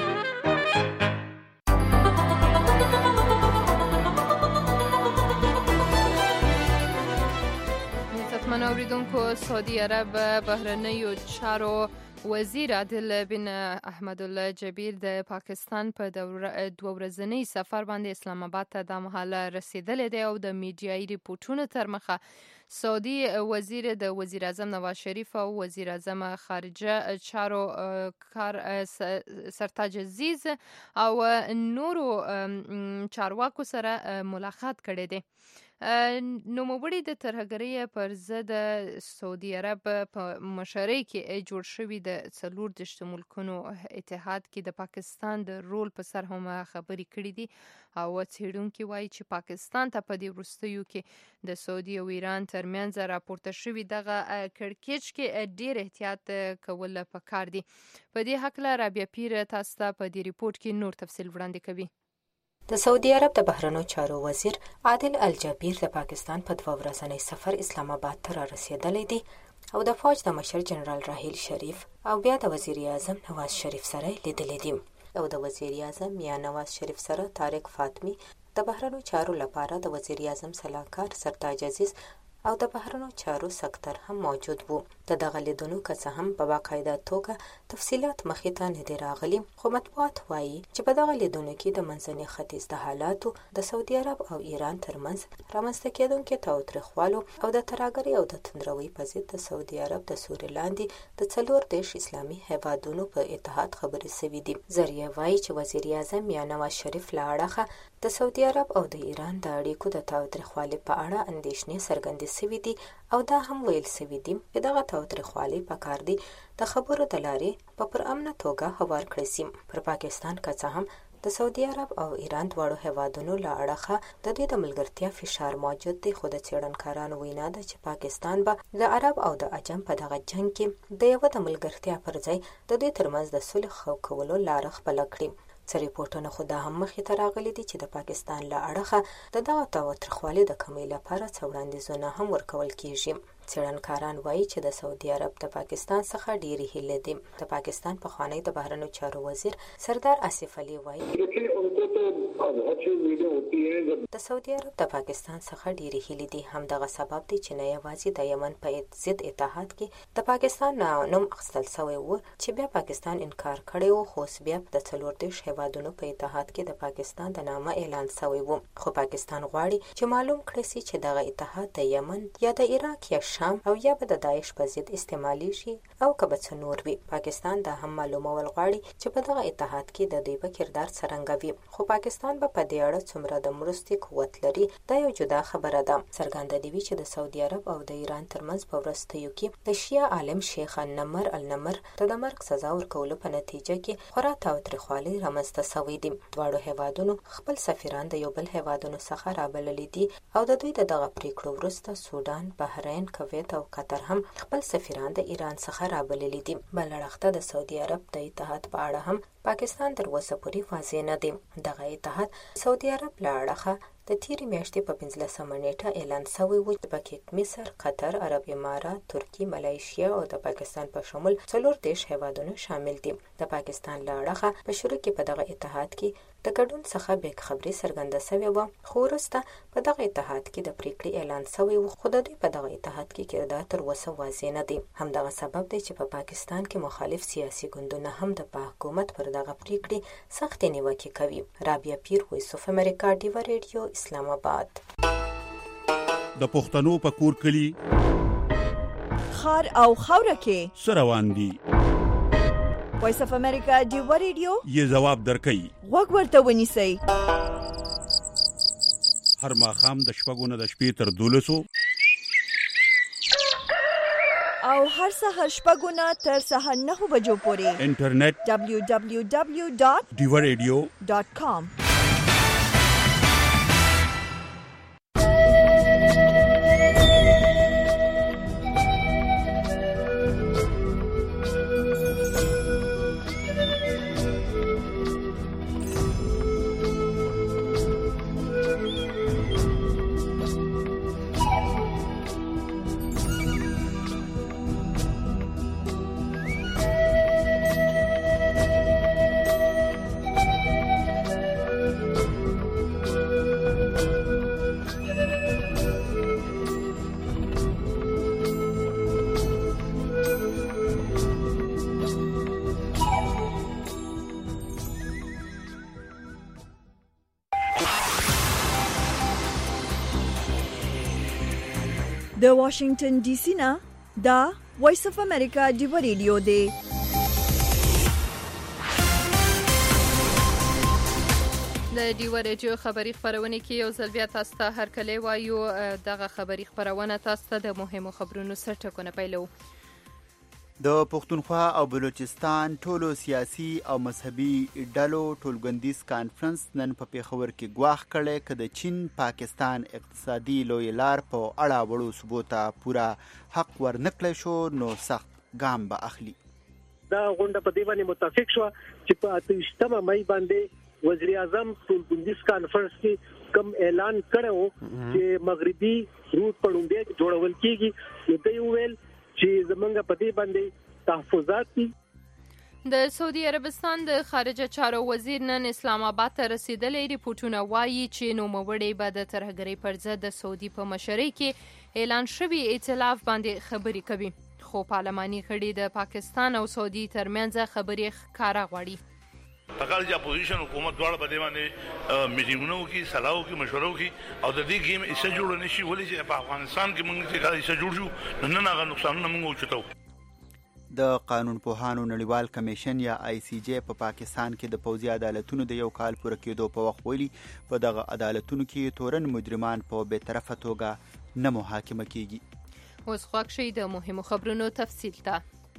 منوریدونکو سعودي عرب بهرنیو چارو وزیر عادل بن احمد الله جبیر د پاکستان په دوه ورځنی سفر باندې اسلام آباد ته د مهاله رسیدلې دی او د میډیایي ریپورتونو تر مخه سعودي وزیر د وزیر اعظم نواز شریف او وزیر اعظم خارجه چارو کار سرتاج عزیز او نورو چارواکو سره ملاقات کړی دی. نوموړي د ترهګرۍ پر ضد سعودي عرب په مشرۍ کې جوړ شوی د 14 ملکونو اتحاد کې د پاکستان د رول په سر هم خبرې کړې دي او څېړونکي وایي چې پاکستان ته په دې وروستیو کې د سعودي او ایران ترمنځ راپورته شوی دغه کړکېچ کې ډېر احتیاط کول پکار دي. په دې هکله رابعه پیر تاسو ته په دې ریپورت کې نور تفصیل وړاندې کوي. د سعودي عرب د بهرنیو چارو وزیر عادل الجبیر د پاکستان په 2 ورځنی سفر اسلام آباد ته را رسیدلی دی او د فوج د مشر جنرال راحیل شریف او بیا د وزیر اعظم نواز شریف سره لیدلی دي او د وزیر اعظم یا نواز شریف سره طارق فاطمی د بهرنیو چارو لپاره د وزیر اعظم سلاکار سرتاج عزیز او د بهرنیو چارو سکتر هم موجود وو. د دغه لیدونو که څه هم په باقاعده توګه تفصیلات مخې ته نه دي راغلي خو مطبوعات وایي چې په دغه لیدونو کې د منځني ختیځ د حالاتو د سعودي عرب او ایران ترمنځ رامنځته کېدونکي تاوتریخوالو او د ترهګرۍ او د توندروۍ په ضد د سعودي عرب د سوري لاندې د 14 اسلامي هیوادونو په اتحاد خبرې شوې دي. ذریعه وایي چې وزیر اعظم یا نواز شریف له اړخه د سعودي عرب او د ایران د اړیکو د تاوتریخوالي په اړه اندېښنې څرګندې شوې دي او دا هم ویل شوي دي چې دغه تاوتریخوالي پکار دي د خبرو د لارې په پرامنه توګه هوار کړی شي. پر پاکستان که څه هم د سعودي عرب او ایران دواړو هیوادونو له اړخه د دوی د ملګرتیا فشار موجود دی خو د څېړنکارانو وینا ده چې پاکستان به د عرب او د عجم په دغه جنګ کې د یوه د ملګرتیا پر ځای د دوی ترمنځ د صلح خو کولو لاره خپله کړي. څه ریپورټونه خو دا هم مخې ته راغلي دي چې د پاکستان له اړخه د دغه تاوتریخوالي د کمۍ لپاره څه وړاندیزونه هم ورکول کیږي. څېړنکاران وایي چې د سعودي عرب د پاکستان څخه ډېرې هیلې دي. د پاکستان پخوانی د بهرنیو چارو وزیر سردار آصف علي وایي د سعودي عرب د پاکستان څخه ډېرې هیلې دي. همدغه سبب دی چې نه یوازې د یمن په ضد اتحاد کې د پاکستان نوم اخیستل شوی و چې بیا پاکستان انکار کړی و خو اوس بیا د 14 هیوادونو په اتحاد کې د پاکستان د نامه اعلان شوی و خو پاکستان غواړي چې معلوم کړي شي چې دغه اتحاد د یمن یا د عراق یا شام او یا به د داعش په ضد استعمالي شي او که به څه نور وي. پاکستان دا هم معلومول غواړي چې په دغه اتحاد کې د دوی به کردار څرنګه وي خو پاکستان به په دې اړه څومره د مرستې قوت لري دا یو جدا خبره ده. څرګنده دی چې د سعودي عرب او د ایران ترمنځ په وروستیو کې د شیعه عالم شیخ النمر ته د مرګ سزا ورکولو په نتیجه کې خورا تاوتریخوالي رامنځته شوی دي. دواړو هیوادونو خپل سفیران د یو بل هیوادونو څخه رابللي دي او د دوی دغه پریکړو وروسته سودان، بحرین، کویت او قطر هم خپل سفیران د ایران څخه رابللي دي. بل اړخته د سعودي عرب د اتحاد په اړه هم پاکستان تر اوسه پورې واضح نه دی. دغه اتحاد سعودي عرب له اړخه د تیرې میاشتې په 15 نیټه اعلان شوی و چې پکې مصر، قطر، عرب امارات، ترکیه، ملایشیا او د پاکستان په شمول 14 هیوادونه شامل دي. د پاکستان له اړخه په شروع کې په دغه اتحاد کې د ګډون څخه بیک خبري څرګنده شوې وه خو وروسته په دغه اتحاد کې د پریکړې اعلان شوی و خو د دوی په دغه اتحاد کې کردار تر اوسه واضح نه دی. همدغه سبب دی چې په پاکستان کې مخالف سیاسي ګوندونه هم د حکومت پر دغه پریکړې سختې نیوکې کوي. رابعه پیر، وایس اف امریکا، ډیوا ریډیو، اسلام آباد. د پښتنو په کور کلی خار او خوره کې سروان دي. وایس اف امریکا ډیوا ریډیو یې جواب درکړي. وګ ورته ونیسئ. هر ماښام د شپږو نه د شپې تر 12 او هر سهار 6 نه تر سهار 9 بجو پورې انټرنیټ www.divaradio.com. د واشنگټن ډي سي نه دا وایس اف امریکا ډیو ریډیو دی. د ډیو ریډیو خبری خبرونه کې یو ځل بیا تاسو ته هرکلی وایو. دغه خبری خبرونه تاسو ته د مهمو خبرونو سرټکونه پیلو. د پښتونخوا او بلوچستان ټولو سیاسي او مذهبي ډلو ټولګندیز کانفرنس نن په پیښور کې ګواښ کړی چې د چین پاکستان اقتصادي لوی لار په اړه وړو ثبوته پورا حق ورنکړی شو نو سخت ګام به اخلي. دا غونډه په دې باندې متفق شو چې په 28 مې باندې وزیر اعظم ټولګندیز کانفرنس کې کوم اعلان کړو چې مغربي روټ په لومړي جوړول کیږي. نو دوی ویل چې زمونږ په دې باندې تحفظات دي. د سعودي عربستان د خارجه چارو وزیر نن اسلام آباد ته رسیدلی. ریپورتونه وایي چې نوموړی به د ترهګرۍ پر ضد د سعودي په مشرۍ کې اعلان شوی ائتلاف باندې خبرې کوي، خو پارلماني غړي د پاکستان او سعودي ترمنځ خبرې ښکاره غواړي. پکار چې اپوزیشن حکومت دواړه په دې باندې میټینګونه وکړي، سلاو وکړي، مشوره وکړي او د دې ګیم ایسه جوړ نشي. ولې چې په افغانستان کې موږ چې کله ایسه جوړ شو نو نه هغه نقصانونه موږ وچتو. د قانون پوهانو نړیوال کمیشن یا ICJ په پاکستان کې د پوځي عدالتونو د یو کال پوره کېدو په وخت ویلي په دغه عدالتونو کې تورن مجرمان په بې طرفه توګه نه محاکمه کیږي. اوس خوښ شئ د مهمو خبرونو تفصیل ته.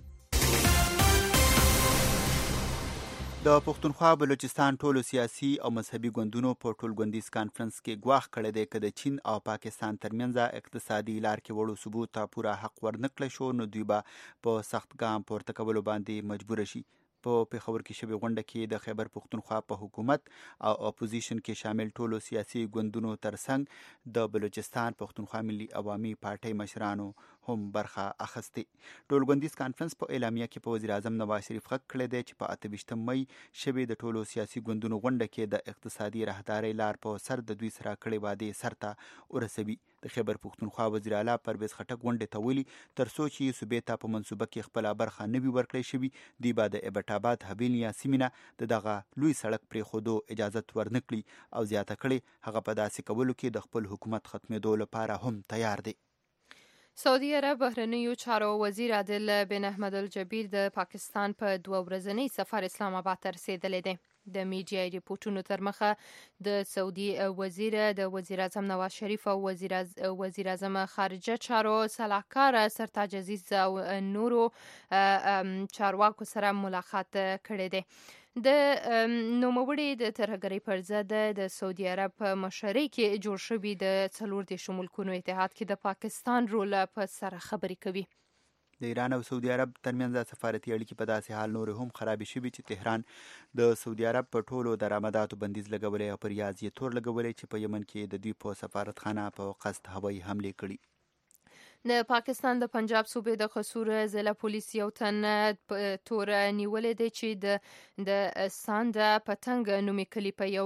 د پښتونخوا بلوچستان ټولو سیاسي او مذهبي ګوندونو په ټولګندیز کانفرنس کې ګواښ کړی دی چې د چین او پاکستان ترمنځ اقتصادي لار کې وړو ثبوت ته پوره حق ورنکړی شو نو دوی به په سخت ګام پورته کولو باندې مجبور شي. په پیښور کې شوې غونډه کې د خیبر پښتونخوا په حکومت او اپوزیشن کې شامل ټولو سیاسي ګوندونو ترڅنګ د بلوچستان پښتونخوا ملي عوامي پارټۍ مشرانو هم برخه اخیستې. ټولګندیز کانفرنس په اعلامیه کې په وزیر اعظم نواز شریف غږ کړی دی چې په 28 مې شوې د ټولو سیاسي ګوندونو غونډه کې د اقتصادي راهدارۍ لار په سر د دوی سره کړې وعدې سرته ورسوي. د خیبر پښتونخوا وزیر اعلی پرویز خټک غونډې ته ویلي ترڅو چې صوبې ته په منصوبه کې خپله برخه نه وي ورکړی شوي دوی به د ایبټ آباد حویلیا سیمې نه دغه لوی سړک پرېښودو اجازت ورنکړي او زیاته کړي هغه په داسې کولو کې د خپل حکومت ختمېدو لپاره هم تیار دی. سعودي عرب بهرنیو چارو وزیر عادل بن احمد الجبیر د پاکستان په 2 ورځنی سفر اسلام آباد ته رسیدلی دی. د میډیا ریپورتونو تر مخه د سعودي وزیر د وزیر اعظم نواز شریف او وزیر اعظم خارجه چارو سلاکار سرتاج عزیز او نورو چارواکو سره ملاقات کړی دی. د نوموړي د ترهګرۍ پر ضد د سعودي عرب په مشرۍ کې جوړ شوي د 14 ملکونو اتحاد کې د پاکستان رول په سره خبرې کوي. د ایران او سعودي عرب ترمنځ سفارتي اړیکې په داسې حال نور هم خرابې شوي چې تهران د سعودي عرب په ټولو درآمداتو بندیز لګولی او پر ریاض یې تور لګولی چې په یمن کې د دوی په سفارتخانه په قصد هوایي حملې کړي. د پاکستان د پنجاب صوبې د قصور ضلع پولیس یو تن تور نیولې دی چې د ساند پتنګ نومي کلی په یو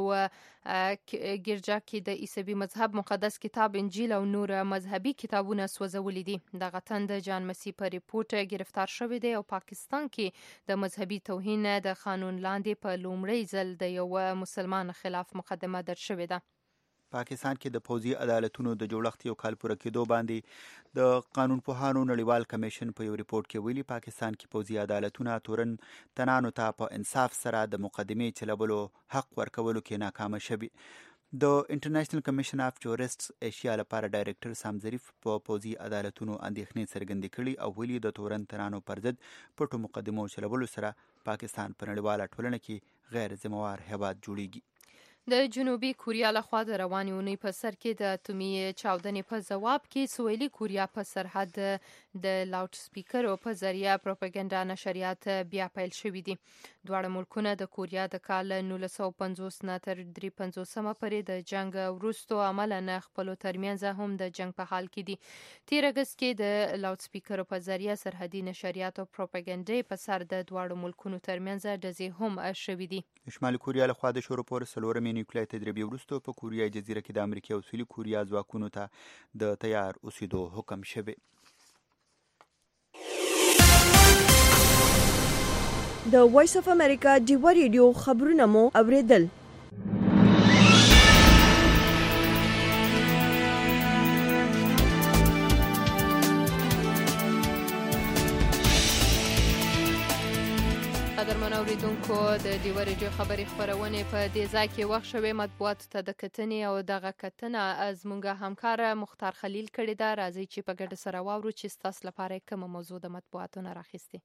ګرجا کې د عیسوي مذهب مقدس کتاب انجیل او نور مذهبي کتابونه سوځولي دي. دغه تن د جان مسیح په ریپورت گرفتار شوی دی او پاکستان کې د مذهبي توهین د قانون لاندې په لومړي ځل د یو مسلمان خلاف مقدمه درج شوې ده. پاکستان کې د پوځي عدالتونو د جوړښت یو کال پوره کېدو باندې د قانون پوهانو نړیوال کمیشن په یو ریپورت کې ویلي پاکستان کې پوځي عدالتونه تورن تنانو ته په انصاف سره د مقدمې چلولو حق ورکولو کې ناکامه شوي. د انټرنیشنل کمیشن اف جورسټس ایشیا لپاره ډایریکټر سام ظریف په پوځي عدالتونو اندېښنې څرګندې کړي او ویلي د تورن ترانو پر ضد پټو مقدمو چلولو سره پاکستان په نړیواله ټولنه کې غیر ذمہوار هیواد جوړیږي. د جنوبي کوریا لخوا د روانې اونۍ په سر کې د اتومي چاودنې په ځواب کې سویلي کوریا په سرحد د لاوډ سپیکرو په ذریعه پروپاګاندا نشریات بیا پیل شوي دي. دواړه ملکونه د کوریا د کال 1950 نه تر 53 پورې د جنگ وروسته عملاً خپلو ترمنځ هم د جنگ په حال کې دي. تیر اگست کې د لاوډ سپیکرو په ذریعه سرحدي نشریات او پروپاګاندا په سر د دواړو ملکونو ترمنځ ډزې هم شوي دي. شمالي کوریا لخوا د شروع پر سلورمې نیوکلیري تجربې وروسته په کوریايي جزیره کې د امریکا او سویلي کوریا ځواکونو ته د تیار اوسېدو حکم شوی. د وایس اف امریکا ډیوا ریډیو خبرونه مو اوریدل. قدرمن اوریدونکو د ډیوا ریډیو خبري خبرونه په دې ځای کې وخت شوی مطبوعات ته د کتنې او دغه کتنه از مونږه همکار مختار خلیل کړی دا. راځي چې په ګډه سره واورو چې تاسو لپاره کومه موضوع د مطبوعاتو نه راخسته.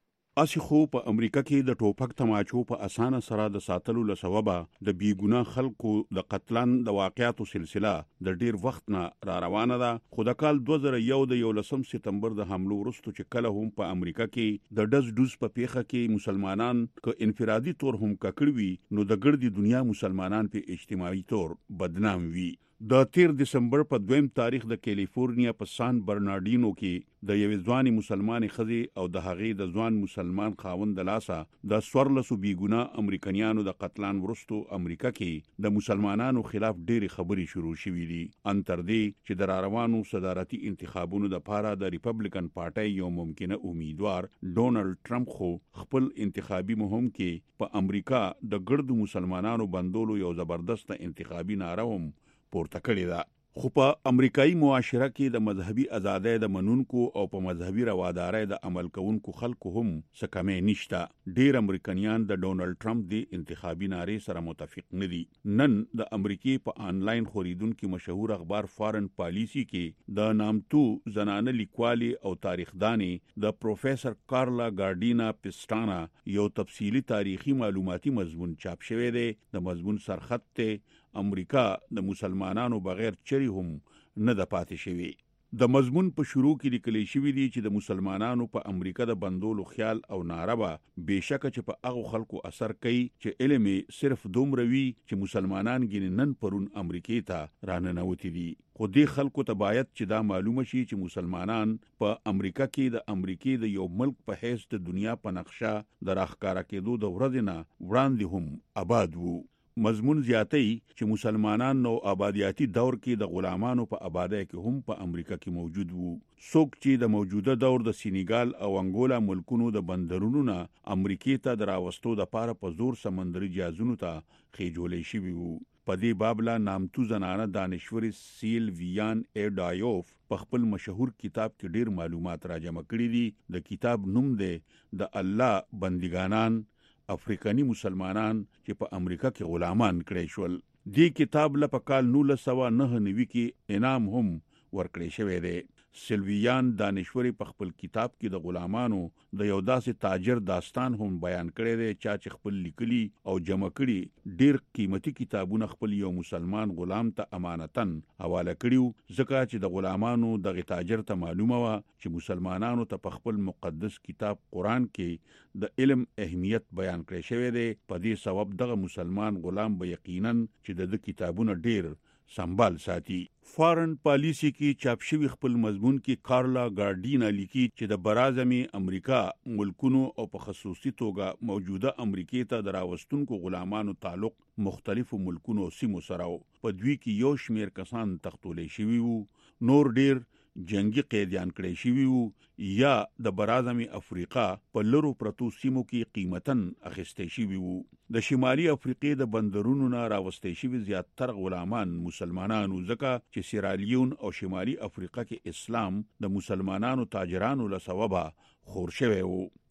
اسی خو په امریکا کې د ټوپک تماچو په اسانه سره د ساتلو لسببه د بیګونه خلکو د قتلان د واقعاتو سلسله د ډیر وخت نه را روانه ده. خو د کال 2001 د 11 سپتمبر د حملو وروسته چې کله هم په امریکا کې د ډز په پیخه کې مسلمانان که انفرادي تور هم ککړ وي نو د ګردي دنیا مسلمانان په اجتماعي تور بدنام وي. د 13 دسمبر په 2 تاریخ د کیلیفورنیا په سان برنارډینو کې د یوې ځواني مسلمانې ښځې او د هغې د ځوان مسلمان خاوند د لاسه د 14 بیګونه امریکایانو د قتلان وروسته امریکا کې د مسلمانانو خلاف ډېرې خبرې شروع شوې دي. ان تر دې چې د راروانو صدارتي انتخابونو لپاره د ریپبلیکن پارټۍ یو ممکنه امیدوار ډونالډ ټرمپ خو خپل انتخابي مهم کې په امریکا د ګردو مسلمانانو بندولو یو زبردست انتخابي ناره هم پورته کړی ده. خو په امریکایي معاشره کې د مذهبي ازادۍ د منونکو او په مذهبي روادارۍ د عمل کوونکو خلکو هم څه کمې نشته. ډېر امریکایان د ډونالډ ټرمپ د انتخابي نارې سره متفق نه دي. نن د امریکې په آنلاین خوریدونکو مشهور اخبار فارن پالیسی کې د نامتو زنانه لیکوالي او تاریخدانې د پروفیسور کارلا ګارډینا پسټانا یو تفصیلی تاریخي معلوماتي مضمون چاپ شوی دی. د مضمون سرخط ته امریکا د مسلمانانو بغیر چری هم نه د پاتې شوی. د مضمون په شروع کې لیکل شوی دی چې د مسلمانانو په امریکا د بندولو خیال او ناربه بهشکه چې په هغه خلکو اثر کوي چې علم صرف دومره وي چې مسلمانان ګینه نن پرون امریکې ته راننوتي دي. خو دې خلکو ته باید چې دا معلومه شي چې مسلمانان په امریکا کې د امریکې د یو ملک په حیث د دنیا په نقشه د راښکاره کېدو د ورځې نه وړاندې هم آباد وو. مضمون زیاتی چې مسلمانان نو آبادیاتی دور کې د غلامانو په آبادۍ کې هم په امریکا کې موجود وو. څوک چې د موجوده دور د سینیګال او انګولا ملکونو د بندرونو نه امریکې ته د راوستو لپاره په زور سمندري جهازونو ته خېجولې شوي وو. په دې بابله نامتو زنانه دانشوري سیلویان ایډایوف په خپل مشهور کتاب کې ډیر معلومات راجمع کړي دي. د کتاب نوم دی د الله بندګانان افریقانی مسلمانان چې په امریکا کې غلامان کړي شول. دې کتاب له په کال 1999 کې انعام هم ورکړی شوی دی. سیلویان دانشوري په خپل کتاب کې د غلامانو د یو داسې تاجر داستان هم بیان کړی دی چې خپل لیکلي او جمع کړي ډیر قیمتي کتابونه خپل یو مسلمان غلام ته امانتن حواله کړیو ځکه چې د غلامانو دغه تاجر ته معلومه و چې مسلمانانو ته په خپل مقدس کتاب قرآن کې د علم اهمیت بیان کړی شوی دی. په دې سبب دغه مسلمان غلام به یقینا چې د کتابونو ډیر سنبال ساتي. فارن پالیسی کې چاپ شوی خپل مضمون کې کارلا ګارډینا لیکي چې د برازمي امریکا ملکونو او په خصوصي توګه موجوده امریکې ته د راوستونکو غلامانو تعلق مختلفو ملکونو سیمو سره په دوی کې یو شمیر کسان تختولې شوي وو. نور ډیر جنگي قیدیان کړي شوي وو یا د برازمي افریقا په لرو پرتو سیمو کې قیمتن اخیستې شوي وو. د شمالي افریقې د بندرونو نه راوستې شوي زیاتره غلامان مسلمانانو ځکه چې سیرالیون او شمالي افریقا کې اسلام د مسلمانانو تاجرانو له سببه خور شوی وو.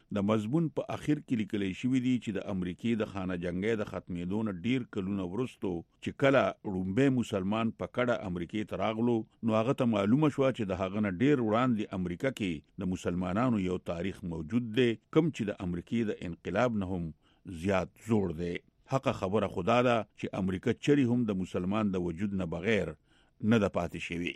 د مضمون په اخر کې لیکل شوی دی چې د امریکای د خانه جنگي د ختمېدو نه ډیر کلونه وروسته چې کله رومبه مسلمان په کډه امریکای ته راغلو نو هغه ته معلومه شو چې د هغه نه ډیر وړاندې امریکا کې د مسلمانانو یو تاریخ موجود دی کوم چې د امریکای د انقلاب نه هم زیات زوړ دی. حق خبره خدا ده چې امریکا چری هم د مسلمان د وجود نه بغیر نه د پاتې شوی.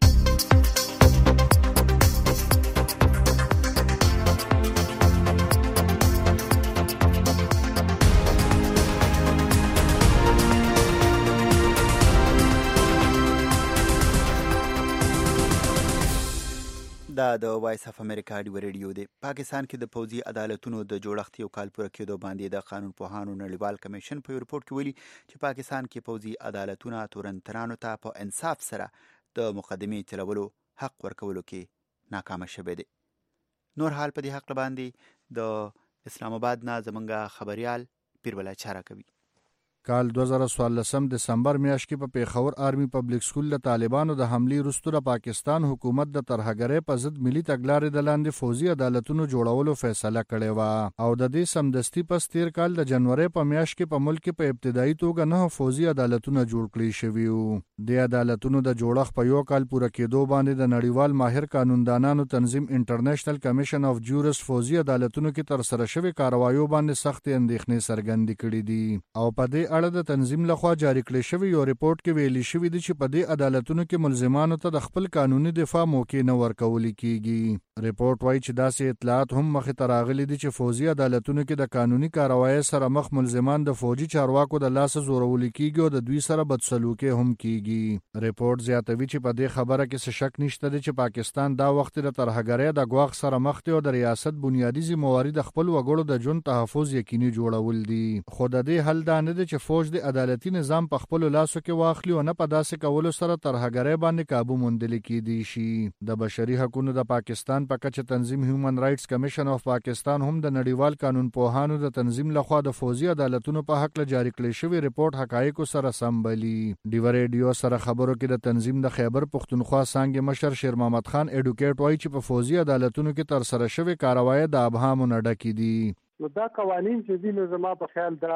دا د وایس اف امریکا ډیو ریډیو دی. پاکستان کې د پوځي عدالتونو د جوړښت یو کال پوره کېدو باندې د قانون پوهانو نړیوال کمیشن په ریپورت کې ویلي چې پاکستان کې پوځي عدالتونه تورنترانو ته په انصاف سره د مقدمې چلولو حق ورکولو کې ناکام شوی دی. نور حال په دې حق باندې د اسلام آباد نه زمونږ خبريال پیربلا چاره کوي. کال 2014 دسمبر میاشت کې په پیښور آرمي پبلک سکول له طالبانو د حمله وروسته د پاکستان حکومت د ترهګرۍ په ضد ملي تګلارې د لاندې فوزي عدالتونو جوړولو فیصله کړې و او د دې سمدستي پس تیر کال د جنوري په میاشت کې په ملک په ابتدایي توګه نه فوزي عدالتونه جوړ کړی شوي وو. د عدالتونو د جوړښت په یو کال پوره کېدو باندې د نړیوال ماهر قانوندانانو تنظیم انټرنیشنل کمیشن اف جورس فوزي عدالتونو کې تر سره شوی کاروایو باندې سخت اندېښنې څرګندې کړې دي او په دې اړه د تنظیم لخوا جاری کړی شوی یو ریپورت کې ویلي شوی دی چې په دې عدالتونو کې ملزمانو ته د خپل قانوني دفاع موقع نه ورکول کیږي. ریپورت وايي چې داسې اطلاعات هم مخې ته راغلي دي چې فوزي عدالتونو کې د قانوني کاروایی سره مخ ملزمان د فوجي چارواکو د لاس زورول کیږي او د دوی سره بدسلوکي هم کیږي. ریپورت زیاتوي چې په دې خبره کې څه شک نشته چې پاکستان دا وخت د ترهګرۍ د غواخ سره مخ دی او د ریاست بنیادی ذمہواری د خپل وګړو د ژوند تحفظ یقیني جوړول دي. خو د دې حل دا نه دی چې فوج د عدالتي نظام په خپل لاسو کې واخلي او نه په داسې کولو سره ترهګرۍ باندې قابو موندل کېدی شي. د بشري حقوقو د پاکستان په کچه تنظیم هیومن رائټس کمیشن اف پاکستان هم د نړیوال قانون پوهانو د تنظیم لخوا د فوزي عدالتونو په حق له جاری کړی شوی ریپورت حقایقو سره سم بلی. ډیو ریډیو سره خبرو کې د تنظیم د خیبر پختونخوا څنګه مشر شیر محمد خان اډوکیټ وایي چې په فوزي عدالتونو کې تر سره شوی کاروایی د ابهام نه ډکې دي. نو دا قوانین چې دي نو زما په خیال دا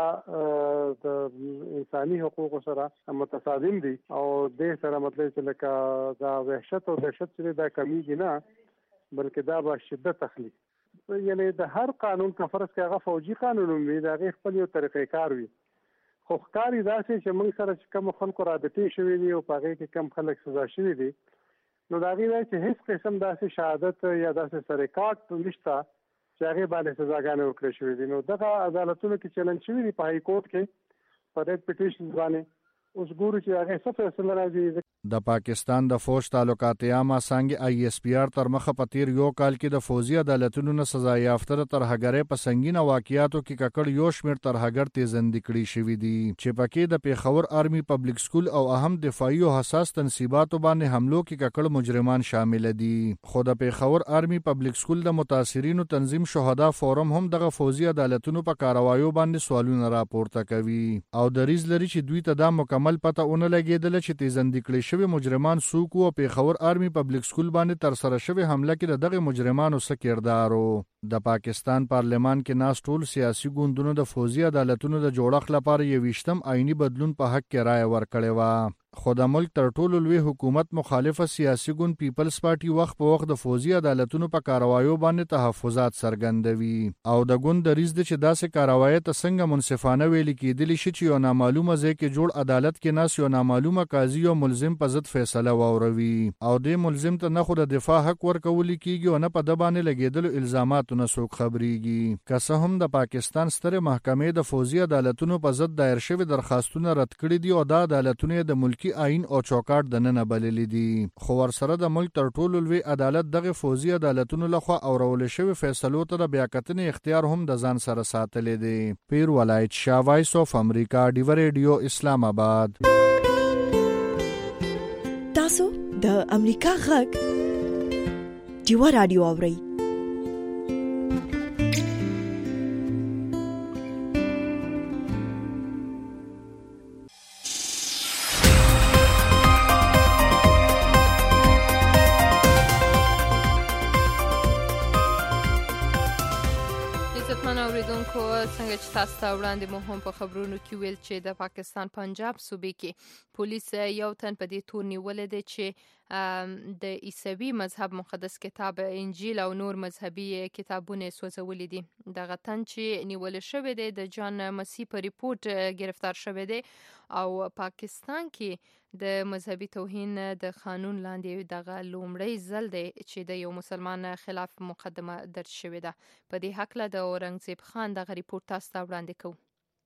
د انساني حقوقو سره متصادم دي او د سره مطلب چې لکه دا وحشت او دهشت چې دا کمیږي نه بلکې دا به شدت اخلي. یعنی د هر قانون کا فرض کې هغه فوجي قانون وي دا غي خپل یو طریقې کار وي خو ښکاري داسې چې موږ سره کوم خلکو رابطې شوي دي او په هغه کې کم خلک سزا شوي دي نو دا غي چې هیڅ قسم داسې شهادت یا داسې سرکاټ نشته چې هغه باندې سزاګانې ورکړې شوې دي. نو دغه عدالتونو کې چیلنج شوی دی په هاي کورټ کې په ریټ پټیشن باندې اوس ګورو چې هغه څه فیصله راځي. د پاکستان د فوج تعلقات عامه څنګه آی اس پی آر تر مخه په تیر یو کال کې د فوزي عدالتونو نه سزا یافته ترهګرۍ په سنگینه واقعیاتو کې ککړ یو شمېر ترهګر تیزند کړي شوی دي چې پکې د پیښور آرمي پبلک سکول او اهم دفاعي او حساس تنصیباتو باندې حملو کې ککړ مجرمان شامل دي. خو د پیښور آرمي پبلک سکول د متاثرینو تنظیم شهدا فورم هم دغه فوزي عدالتونو په کاروایو باندې سوالونه راپورته کوي او د ریز لري چې دوی ته دا مکمل پته ونه لګیدل چې تیزند کړي شوی مجرمان څوک او پیښور آرمي پبلک سکول باندې تر سره شوی حمله کې دغه مجرمانو څه کردارو. د پاکستان پارلمان کې ناس ټول سیاسي ګوندونو د فوزي عدالتونو د جوړښت لپاره یو ویشتم آئینی بدلون په حق کې رائے ورکړې و. خو د ملک تر ټولو لوی حکومت مخالفه سیاسي ګوند پیپلز پارټي وخت په وخت د فوزي عدالتونو په کاروایو باندې تحفظات څرګندوي او د ګوند د ریز د چې داسې کاروایی ته څنګه منصفانه ویل کېدلی شي چې یو نامعلومه ځای کې جوړ عدالت کې ناس یو نامعلومه قاضي او ملزم په ضد فیصله واوروي او د ملزم ته نه خو د دفاع حق ورکول کیږي او نه په د باندې لګیدلو الزاماتو نه څوک خبريږي. که څه هم د پاکستان ستره محکمې د فوزي عدالتونو په ضد دایر شوی درخواستونه رد کړي دي او د عدالتونو د ملکی آئین او چوکاټ د نن بللی دي. خو ورسره د ملک تر ټولو لوی عدالت دغه فوزي عدالتونو لخوا اورول شوی فیصلو ته د بیاکتنې اختیار هم د ځان سره ساتلې دي. پیر ولایت شاه وایس اف امریکا ډیو ریډیو اسلام آباد. تاسو د امریکا غږ ډیو رادیو اورئ. اوریدونکو څنګه چې تاسو ته وړاندې مو هم په خبرونو کې ویل چې د پاکستان پنجاب صوبې کې پولیس یو تن په دې تور نیولې دی چې د عیسوي مذهب مقدس کتاب انجیل او نور مذهبي کتابونه سوځولي دي. دغه تن چې نیول شوی دی د جان مسیح په ریپورت گرفتار شوی دی او پاکستان کې د مذهبي توهین د قانون لاندې دغه لومړی ځل دی چې د یو مسلمان خلاف مقدمه درج شوې ده. په دې هکله د اورنګزیب خان دغه ریپورت تاسو ته وړاندې کوو.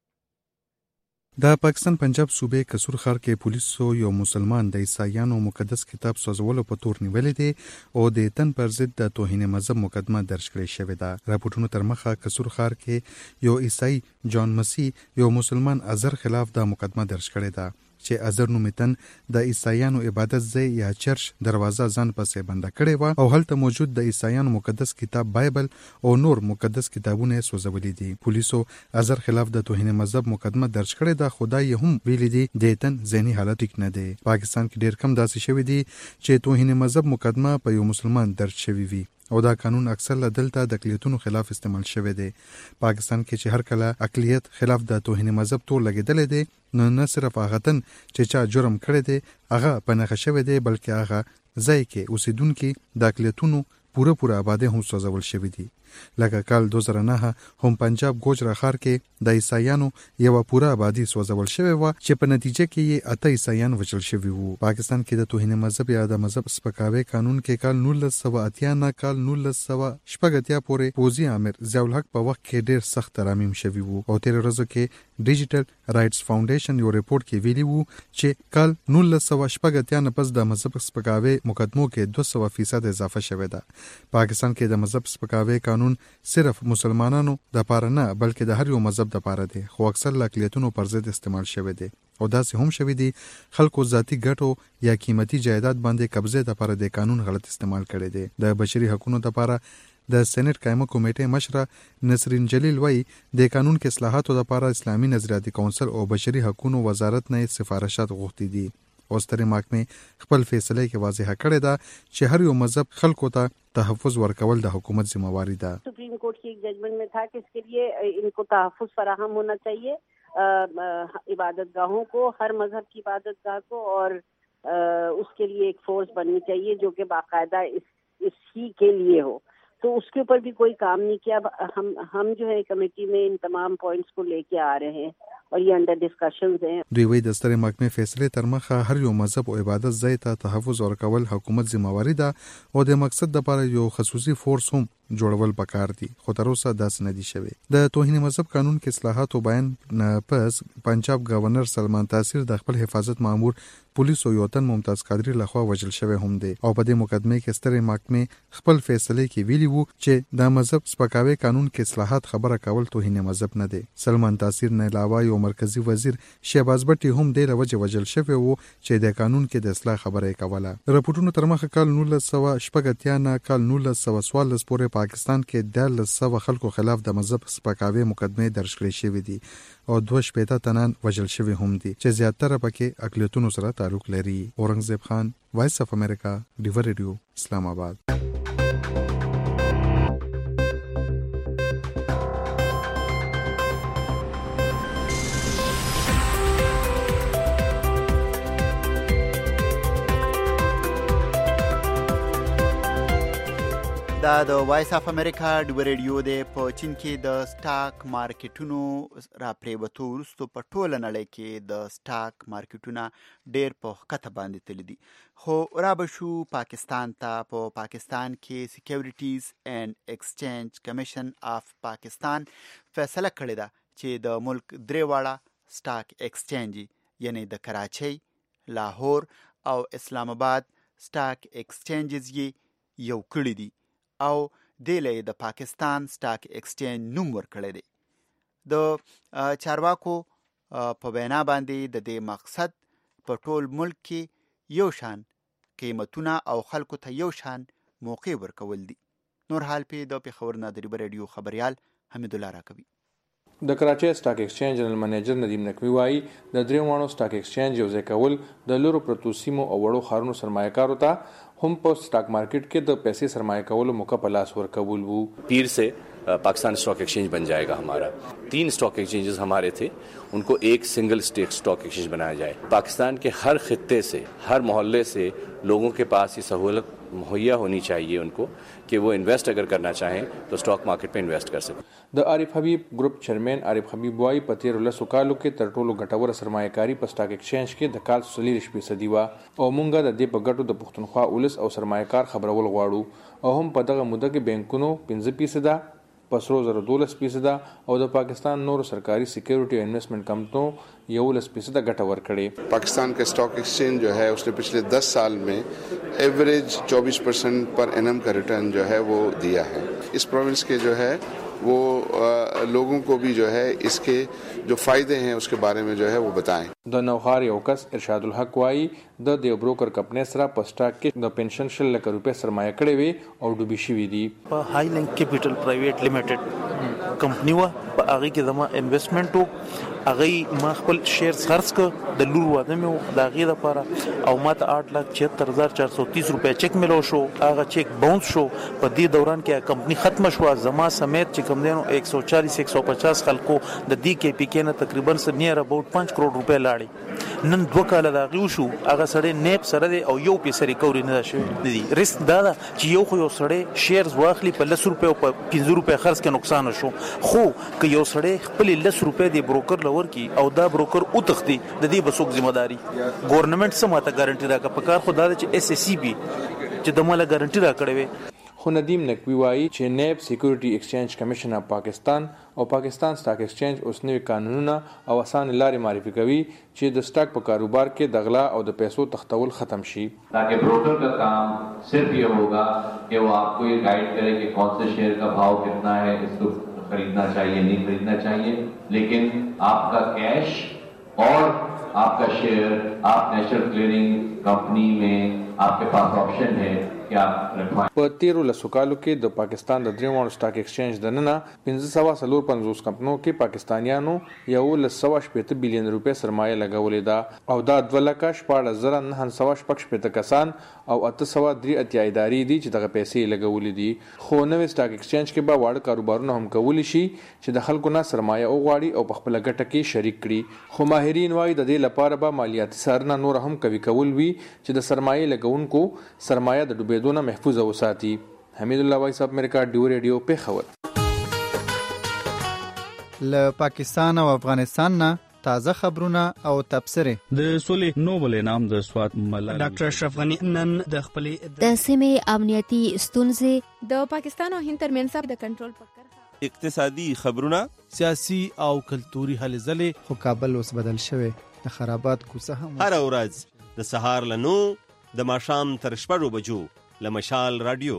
د پاکستان پنجاب صوبې قصور ښار کې پولیسو یو مسلمان د عیسایانو مقدس کتاب سوځولو په تور نیولې دي او د تن پر ضد د توهین مذهب مقدمه درج کړې شوې ده. راپورټونو تر مخه قصور ښار کې یو عیسائی جان مسیح یو مسلمان ازر خلاف د مقدمه درج کړې ده چې ازر نومیتن د عیسایانو عبادت ځای یا چرچ دروازه ځان پسې بنده کړې و او هلته موجود د عیسایانو مقدس کتاب بایبل او نور مقدس کتابونه سوځولي دي. پولیسو ازر خلاف د توهین مذهب مقدمه درج کړې ده. خدای هم ویلي دي د تن ذهني حالت ټیک نه دی. پاکستان کې ډیر کم داسې شوی دي چې توهین مذهب مقدمه په یو مسلمان درج شوی وي او دا قانون اکثر لدلته د اقلیتونو خلاف استعمال شوی دی. پاکستان کې چې هر کله اقلیت خلاف د توهین مذهب تور لګیدل دي نو نه صرف هغه تن چې چا جرم کړی دی هغه په نښه شوی دی بلکې هغه ځای کې اوسیدونکي د اقلیتونو پوره آبادی هم سوځول شوی دي. لکه کال 2009 هم پنجاب ګوجرا ښار کې د عیسایانو یو پوره آبادی سوځول شوی و چې په نتیجه کې یې 8 عیسایان وژل شوي وو. پاکستان کې د توهین مذهب یا د مذهب سپکاوي قانون کې کال 1980 نه کال 1980 پورې پوزي امیر ضیاء الحق په وخت کې ډیر سخت ترامیم شوي وو او تیر ورځو کې ډیجیټل رائټس فاونډیشن یو ریپورت کې ویلي وو چې کال 1980 نه پس د مذهب سپکاوي مقدمو کې 200% اضافه شوې ده. پاکستان کې د مذهب سپکاوي قانون صرف مسلمانانو د پاره نه بلکې د هر یو مذهب د پاره دی خو اکثر اقلیتونو پر ضد استعمال شوی دی او داسې هم شوی دی خلکو ذاتی ګټو یا قیمتي جایداد باندې قبضه د پاره د قانون غلط استعمال کړي دي. د بشري حقوقو د پاره د سېنات قائمه کمیټې مشره نسرین جلیل وایي د قانون کې اصلاحاتو لپاره اسلامي نظریاتي کونسل او بشري حقوقو وزارت نه سفارشات غوښتي دي. او سترې محکمې خپل فیصله کې واضح کړې ده چې هر یو مذهب خلکو ته تحفظ ورکول د حکومت ذمہواری ده. سپریم کورٹ کی ایک ججمنٹ میں تھا کہ اس کے لیے ان کو تحفظ فراہم ہونا چاہیے عبادت گاہوں کو, ہر مذہب کی عبادت گاہ کو, اور اس کے لیے ایک فورس بننی چاہیے جو کہ باقاعدہ اس ہی کے لیے ہو. تو اس کے اوپر بھی کوئی کام نہیں کیا. ہم جو ہے کمیٹی میں ان تمام پوائنٹس کو لے کے آ رہے ہیں اور یہ انڈر ڈسکشنز ہیں. دوی وایي د سترې محکمې فیصله تر مخه هر یو مذهب او عبادت ځای ته تحفظ ورکول حکومت ذمہواری ده او د مقصد لپاره یو خصوصي فورس هم جوړول پکار دي خو تر اوسه داسې نه دي شوی. د توهین مذهب قانون کې اصلاحات او بیان پس پنجاب گورنر سلمان تاثیر د خپل حفاظت مامور پولیسو یو تن ممتاز قادری لخوا وژل شوی هم دی او په دې مقدمه کې سترې محکمې خپل فیصله کې ویلي وو چې د مذهب سپکاوي قانون کې اصلاحات خبره کول توهین مذهب نه دی. سلمان تاثیر نه علاوه یو مرکزی وزیر شهباز بټي هم د لوجه وژل شوی وو چې د قانون کې د اصلاح خبره کوله. راپورټونو تر مخه کال 1980 نه کال 1914 پورې پاکستان کې 1300 خلکو خلاف د مذهب سپکاوي مقدمه درج کړې شوې دي او 2 تنان وژل شوی هم دي چې زیاتره پکې اقلیتونو سره تعلق لري. اورنګزیب خان، وایس اف امریکا، ډیور ریډیو، اسلام آباد. دا د وایس اف امریکا ډیور ریډیو د په چین کې د سټاک مارکیټونو را پریوتو وروسته په ټوله نړۍ کې د سټاک مارکیټونه ډیر په ښکته باندې تللي دي. خو را به شو پاکستان ته. په پاکستان کې سیکیورټیز اینډ ایکسچینج کمیشن آف پاکستان فیصله کړې ده چې د ملک 3 واړه سټاک ایکسچینج یعنی د کراچۍ، لاهور او اسلام آباد سټاک ایکسچینجز یې یو کړي دي او دله د پاکستان سټاک ایکسچینج نوم ورکړی دی. د چارواکو په وینا باندې د دې مقصد په ټول ملک کې یو شان قیمتونه او خلکو ته یو شان موقع ورکول دي. نور حال په د پیښور نادری ریډیو خبريال حمید الله راکوي. د کراچۍ سټاک ایکسچینج جنرال منیجر ندیم نقوی وایي د 3 وانو سټاک ایکسچینج یو ځای کول د لورو پرتو سیمو او وړو ښارونو سرمایه‌کارو ته هم په سټاک مارکیټ کې د پیسې سرمایه کولو موقع په لاس ورکول وو. پیر سے Pakistan stock exchange बन जाएगा हमारा। 3 स्टॉक एक्सचेंजेस हमारे थे, उनको एक सिंगल स्टॉक एक्सचेंज बनाया जाए। पाकिस्तान के हर खित्ते से, हर मोहल्ले से लोगों के पास ये सहूलत मुहैया होनी चाहिए उनको कि वो इन्वेस्ट अगर करना चाहें तो स्टॉक मार्केट पे इन्वेस्ट कर सकें। د عارف حبیب ګروپ چیرمن عارف حبیب وايي په 13 کالو کې تر ټولو ګټوره سرمایه‌کاري په سٹاک ایکسچینج کې د کال 40% وه او مونږ د دې په ګټو د پښتونخوا اولس او سرمایه‌کار خبرول غواړو او هم په دغه موده کې بانکونو 5% په سرو زرو 12% او د پاکستان نور سرکاري سیکیورٹی اور انویسٹمنٹ کمپنیوں 11% ګټه ورکړي۔ पाकिस्तान का स्टॉक एक्सचेंज जो है उसने पिछले 10 साल में एवरेज 24% पर एनम का रिटर्न जो है वो दिया है। इस प्रोविंस के जो है वो लोगों को भी जो है इसके जो फायदे हैं उसके बारे में जो है वो बताएं। د نوخار یو کس ارشاد الحق وايي د دیو بروکر کمپنی سره په سٹاک کې د پنشن 1 لک روپے سرمایه کړې وي او ډوبې شوې دي۔ په هاي لینک کیپټل پرایویټ لیمیټډ کمپنی و په هغه کې زما انویسټمنٹ وو، هغه ما خپل شیرز خرڅ ک د لور واده مې د هغه لپاره او ما ته 8,76,430 روپے چیک ملو شو، هغه چیک باونس شو۔ په دې دوران کې کمپنی ختم شو، زما سمیت چې کوم دینو 140-150 خلکو د دې کې پی کې نه تقریبا نیر اباوت 5 کروڑ روپے لاړي۔ نن 2 کال دا غیو شو، هغه سړی نیب سره دی او یو پیسې ریکوري نه شي دي۔ ریسک دا چې یو خو یو سړی شیرز واخلي په 10 روپے او په 15 روپے خرڅ کې نقصان شو، خو که یو سړی خپل 10 روپے دی بروکر لور کی او دا بروکر او تختی د دې بسوک ذمہ داری ګورنمنت سماته ګارانټي راکا په کار خدای چې اس اس سی بي چې دماله ګارانټي را کړې وي۔ خو ندیم نقوی وايي چې نیب سیکیورټي ایکسچینج کمیشن اف پاکستان او پاکستان سٹاک ایکسچینج اوس نوي قانونونه او آسان لارې معرفي کوي چې د سٹاک په کاروبار کې د غلا او د پیسو تختول ختم شي، تاکہ بروکر کا کام صرف یہ ہوگا کہ وہ آپ کو یہ گائیڈ کرے کہ کون سے شیئر کا بھاؤ کتنا ہے، اس کو خریدنا چاہیے نہیں خریدنا چاہیے، لیکن آپ کا کیش اور آپ کا شیئر آپ نیشنل کلیئرنگ کمپنی میں آپ کے پاس آپشن ہے کہ آپ رکھوائیں۔ په 13 کالو کې د پاکستان د دریوانو سٹاک ایکسچینج د ننه 1550 کمپنیو کې پاکستانیانو 1.8 بلین روپے سرمایه لګولې ده او دا 2,14,965 کسان او 803 ادارې دي چې دغه پیسې لګولې دي۔ خو نوې سٹاک ایکسچینج کې به واړه کاروبارونه هم کولی شي چې د خلکو نه سرمایه وغواړي او په خپل ګټه کې شریک کړي، خو ماهرین وايي د دې لپاره به مالیاتي څارنه نور هم قوي کول وي چې د سرمایه لګونکو سرمایه د ډوبېدو نه محفوظ وساتي۔ حمید الله وایس اپ امریکا ډیو ریډیو پیښور۔ له پاکستان او افغانستان نه تازه خبرونه او تبصره د سولې نوبل انعام د سوات ملالي ډاکټر اشرف غنی نن د خپل د سیمې امنیتي ستونزې د پاکستان او هند ترمنځ د کنټرول پکړه اقتصادي خبرونه سیاسي او کلتوري هلې ځلې خو کابل اوس بدل شوی د خرابات کوڅه هم هر ورځ د سهار لنو د ماښام تر 6 بجو لمشال رادیو۔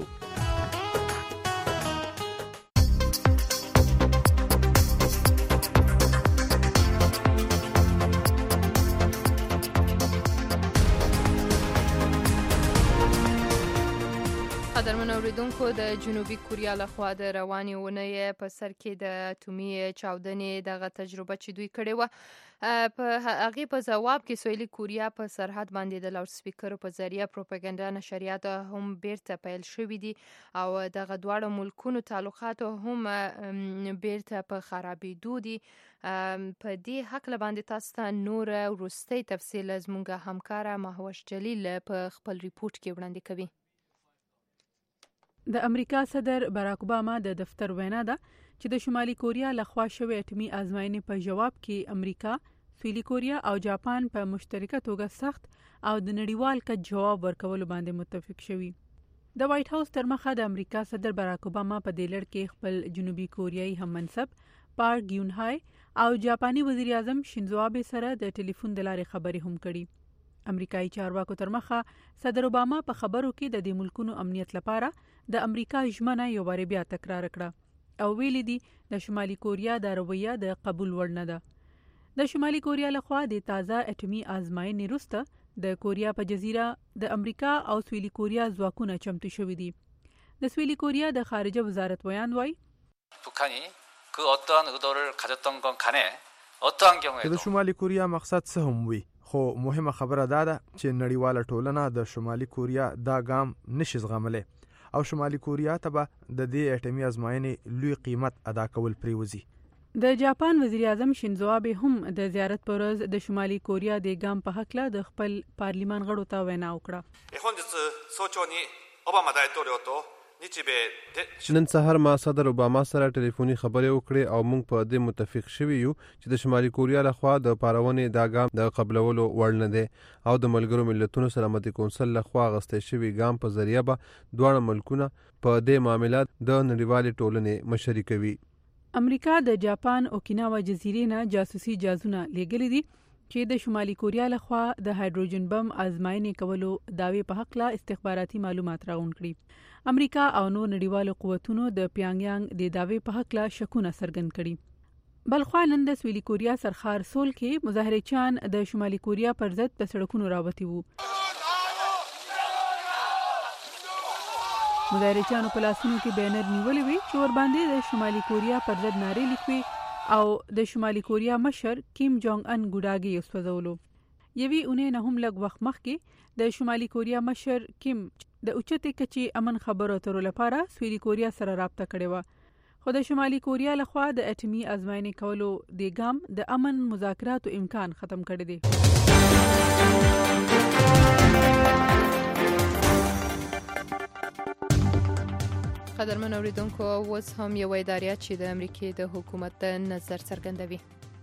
قدرمن اوریدونکو، د جنوبي کوریا لخوا د روانې اونۍ په سر کې د اتومي چاودنې دغه تجربه چې دوی کړې وه په هغې په ځواب کې سویلي کوریا په سرحد باندې د لاوډ سپیکرو په ذریعه پروپاګاندا نشریات هم بیرته پیل شوي دي او دغه دواړو ملکونو تعلقات هم بیرته په خرابېدو دي۔ په دې هکله باندې تاسو ته نور وروستی تفصیل زموږ همکاره مهوش جلیل په خپل ریپورت کې وړاندې کوي۔ د امریکا صدر باراک اوباما د دفتر وینا ده چې د شمالي کوریا لخوا شوی اټومي ازموینې په جواب کې امریکا، سویلي کوریا او جاپان په مشترکه توګه سخت او د نړیوال کچ جواب ورکولو باندې متفق شوي۔ د وایټ هاوس تر مخه د امریکا صدر باراک اوباما په دې لړ کې خپل جنوبي کوریایي هم منصب پارک ګیون های او جاپاني وزیر اعظم شینزو آبه سره د ټلیفون د لارې خبرې هم کړي۔ امریکایي چارواکو تر مخه صدر اوباما په خبرو کې د دې ملکونو امنیت لپاره د امریکا ژمنه یو واری بیا تکرار کړه او ویلي دي د شمالي کوریا د رویه د قبول وړ نه ده۔ د شمالي کوریا لخوا د تازه اټومي ازموینې وروسته د کوریا په جزیره د امریکا او سویلي کوریا ځواکونه چمتو شوي دي۔ د سویلي کوریا د خارجه وزارت ویان وایي 북한이 그 어떠한 의도를 가졌던 건 간에 어떠한 경우에도 د شمالي کوریا مقصد څه هم وي، خو مهمه خبره دا ده چې نړیواله ټولنه د شمالي کوریا دا ګام نشي زغملی او شمالي کوریا ته به د دې اټومي ازموینې لوی قیمت ادا کول پریوزي. د جاپان وزیر اعظم شینزو آبه هم د زیارت پر ورځ د شمالي کوریا د ګام په حق له د خپل پارلیمان غړو ته وینا وکړه. نن سهار ما صدر اوباما سره ټلیفوني خبرې وکړې او موږ په دې متفق شوي یو چې د شمالي کوریا لخوا د پارونې دا ګام د قبلولو وړ نه دی او د ملګرو ملتونو سلامتي کونسل لخوا غستې شوي ګام په ذریعہ به دواړه ملکونه په دې معاملات د نړیوالې ټولنې مشري کوي. امریکا د جاپان اوکیناوا جزیرې نه جاسوسي جازونه لیږلي دي چې د شمالي کوریا لخوا د هایدروجن بم ازمایښتې کولو داوی په حق لا استخباراتي معلومات راغونډ کړي. امریکا او نور نړیوالو قوتونو د پیانګیانګ د داوی په حق لا شکونه څرګند کړي. بلخوا نن د سویلي کوریا سرخار سول کې مظاهرچیان د شمالي کوریا پر ضد په سړکونو راوتي وو. مظاهرچیانو په لاسونو کې بینر نیولې وي چې ورباندې د شمالي کوریا پر ضد نارې لیکوي او د شمالي کوریا مشر کیم جونګ ان ګوډاګي وسوځولو. یوې اونۍ نه هم لږ وخت مخکې د شمالي کوریا مشر کیم د اوچتې کچې امن خبرو اترو لپاره سویلي کوریا سره رابطه کړې وه، خو د شمالي کوریا لخوا د اټومي ازموینې کولو د ګام د امن مذاکراتو امکان ختم کړی دی. قدرمن اوریدونکو، اوس هم یو اداریه چې د امریکې د حکومت د نظر څرګندوي.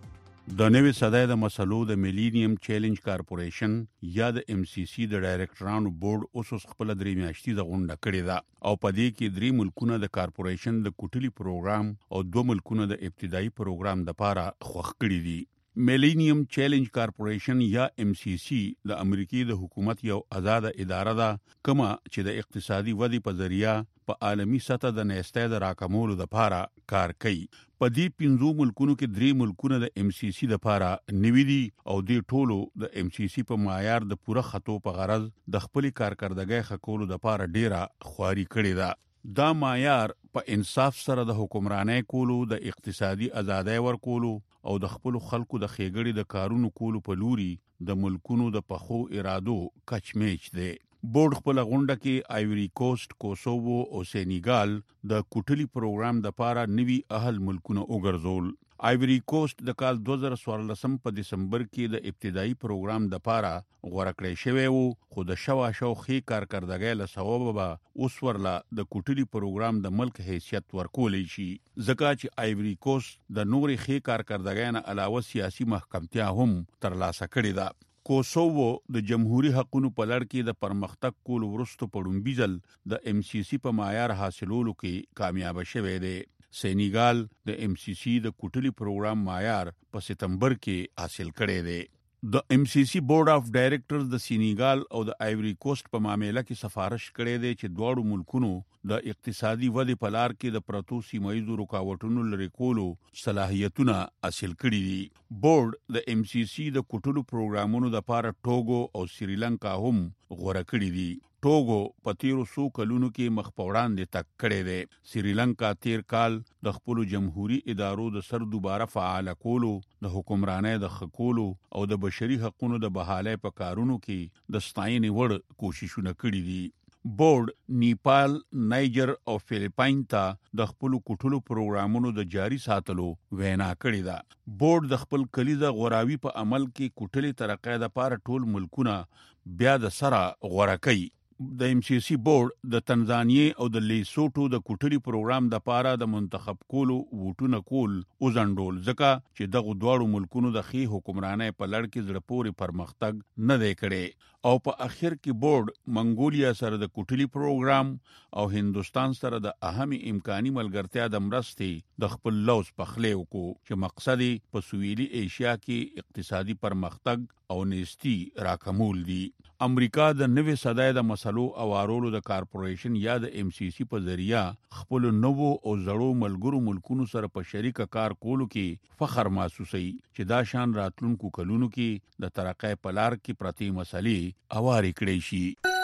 د نوې صدای د مسلو د میلینیم چیلنج کارپوریشن یا د MCC د ډایرکټرانو بورډ اوس خپل درې میاشتې د غونډه کړې ده او په دې کې 3 ملکونه د کارپوریشن د کوټلي پروګرام او 2 ملکونه د ابتدایي پروګرام لپاره خوښ کړي دي. میلینیم چیلنج کارپوریشن یا MCC د امریکای د حکومت یو آزاد اداره ده کومه چې د اقتصادي ودې په ذریعہ په عالمی سطح د نېستۍ د راکمولو لپاره کار کوي. په دې 5 ملکونو کې 3 ملکونه د MCC لپاره نوي دي او دې ټولو د MCC په معیار د پوره خطو په غرض د خپل کارکردګۍ خکولو لپاره ډیره خواري کړې ده. دا معیار په انصاف سره د حکمرانۍ کولو، د اقتصادي ازادۍ ورکولو او د خپل خلکو د خېګړې د کارونو کولو په لوري د ملکونو د پخو ارادو کچمیچ دی. بورډ خپل غونډه کې آیوري کوست، کوسوو او سینیګال د کوټلي پروګرام د لپاره نوي اهل ملکونه وګرځول. آیوري کوست د کال 2014 په دسمبر کې د ابتدایي پروګرام د لپاره غوړه کړی شوی وو، خو د شواهشو خې کارکردګۍ له سببه به اوس ورله د کوټلي پروګرام د ملک حیثیت ورکولی شي، ځکه چې آیوري کوست د نورې خې کارکردګۍ نه علاوه سیاسي محکمتیا هم ترلاسه کړې ده. کوسوو د جمهوریت حقوقو په لړ کې د پرمختګ کولو وروسته په لومړي ځل د MCC په معیار حاصلولو کې کامیاب شوی دی. سینیګال د MCC د کوټلي پروګرام معیار په سپتمبر کې حاصل کړی دی. د MCC بورډ اف ډایرکټرز د سینیګال او د آیوري کوست په معاملې کې سفارش کړی دی چې دواړو ملکونو د اقتصادي ودې په لار کې د پرتو سیمایي رکاوټونو لرې کولو صلاحیتونه حاصل کړي دي. بورډ د MCC د کوټلو پروګرامونو لپاره ټوګو او سریلانکا هم غوړه کړي دي. ټوګو په تیرو 100 کلونو کې مخ په وړاندې تګ کړی دی. سریلانکا تیر کال د خپل جمهوریت ادارو د سر دوباره فعال کولو، د حکمرانۍ د خکولو او د بشري حقوقو د بحالۍ په کارونو کې د ستاینې وړ کوششونه کړي دي. بورډ نیپال، نایجر او فلیپاین ته د خپل کوټلو پروګرامونو د جاری ساتلو وینا کړې ده. بورډ د خپل کلیزه غوراوي په عمل کې کوټلي ترقۍ د پاره ټول ملکونه بیا د سره غوړه کوي. د MCC بورډ د تنزانیې او د لیسوټو د کوټلي پروګرام د پاره د منتخب کولو ووټونه کول وزندول، ځکه چې دغه دواړو ملکونو د خې حکمرانۍ په لړ کې زړه پورې پرمختګ نه دی کړی او په اخر کې بورډ منګولیا سره د کوټلي پروګرام او هندستان سره د اهمي امکاني ملګرتیا د مرستې د خپل لوز پخلی وکړو چې مقصد په سویلي ایشیا کې اقتصادي پرمختګ او نېستي راکمول دي. امریکا د نوې صدای د مسلو اوارولو د کارپوریشن یا د MCC په ذریعہ خپل نوو او زړو ملګرو ملکونو سره په شریک کار کولو کې فخر محسوسوي چې دا شان راتلونکو کلونو کې د ترقۍ په لار کې پرتی مسلې اوارې کړې شي.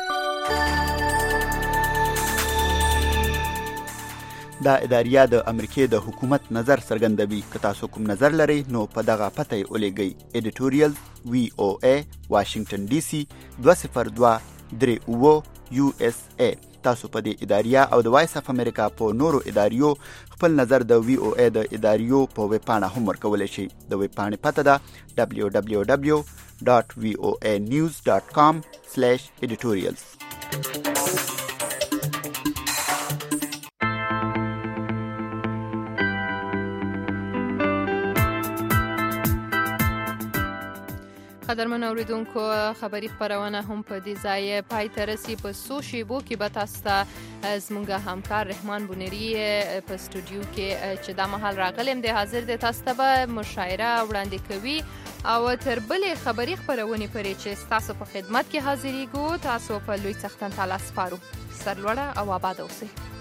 دا اداریه د امریکای د حکومت نظر څرګندوي. که تاسو کوم نظر لرئ نو په دغه پته یې ولېږئ. ایډیټوریال VOA واشنگټن DC 20238 USA. تاسو په دې اداریه او د وایس اف امریکا په نورو اداریو خپل نظر د وی او ای د اداریو په ویب پاڼه هم ورکولی شئ. د ویب پاڼې پته ده www.voanews.com/editorials. قدرمن اوریدونکو، خبری خبرونه هم په دې ځای پای ته رسي. په څو شیبو کې به تاسو ته زموږ همکار رحمان بونری په استودیو کې چې دا مهال راغلم دی حاضر دی، تاسو ته به مشاعره وړاندې کوي او تر بلې خبری خبرونې پرې چې تاسو په خدمت کې حاضرېږو، تاسو په لوی څښتن تعالی سپارو. سرلوړه او آباد اوسئ.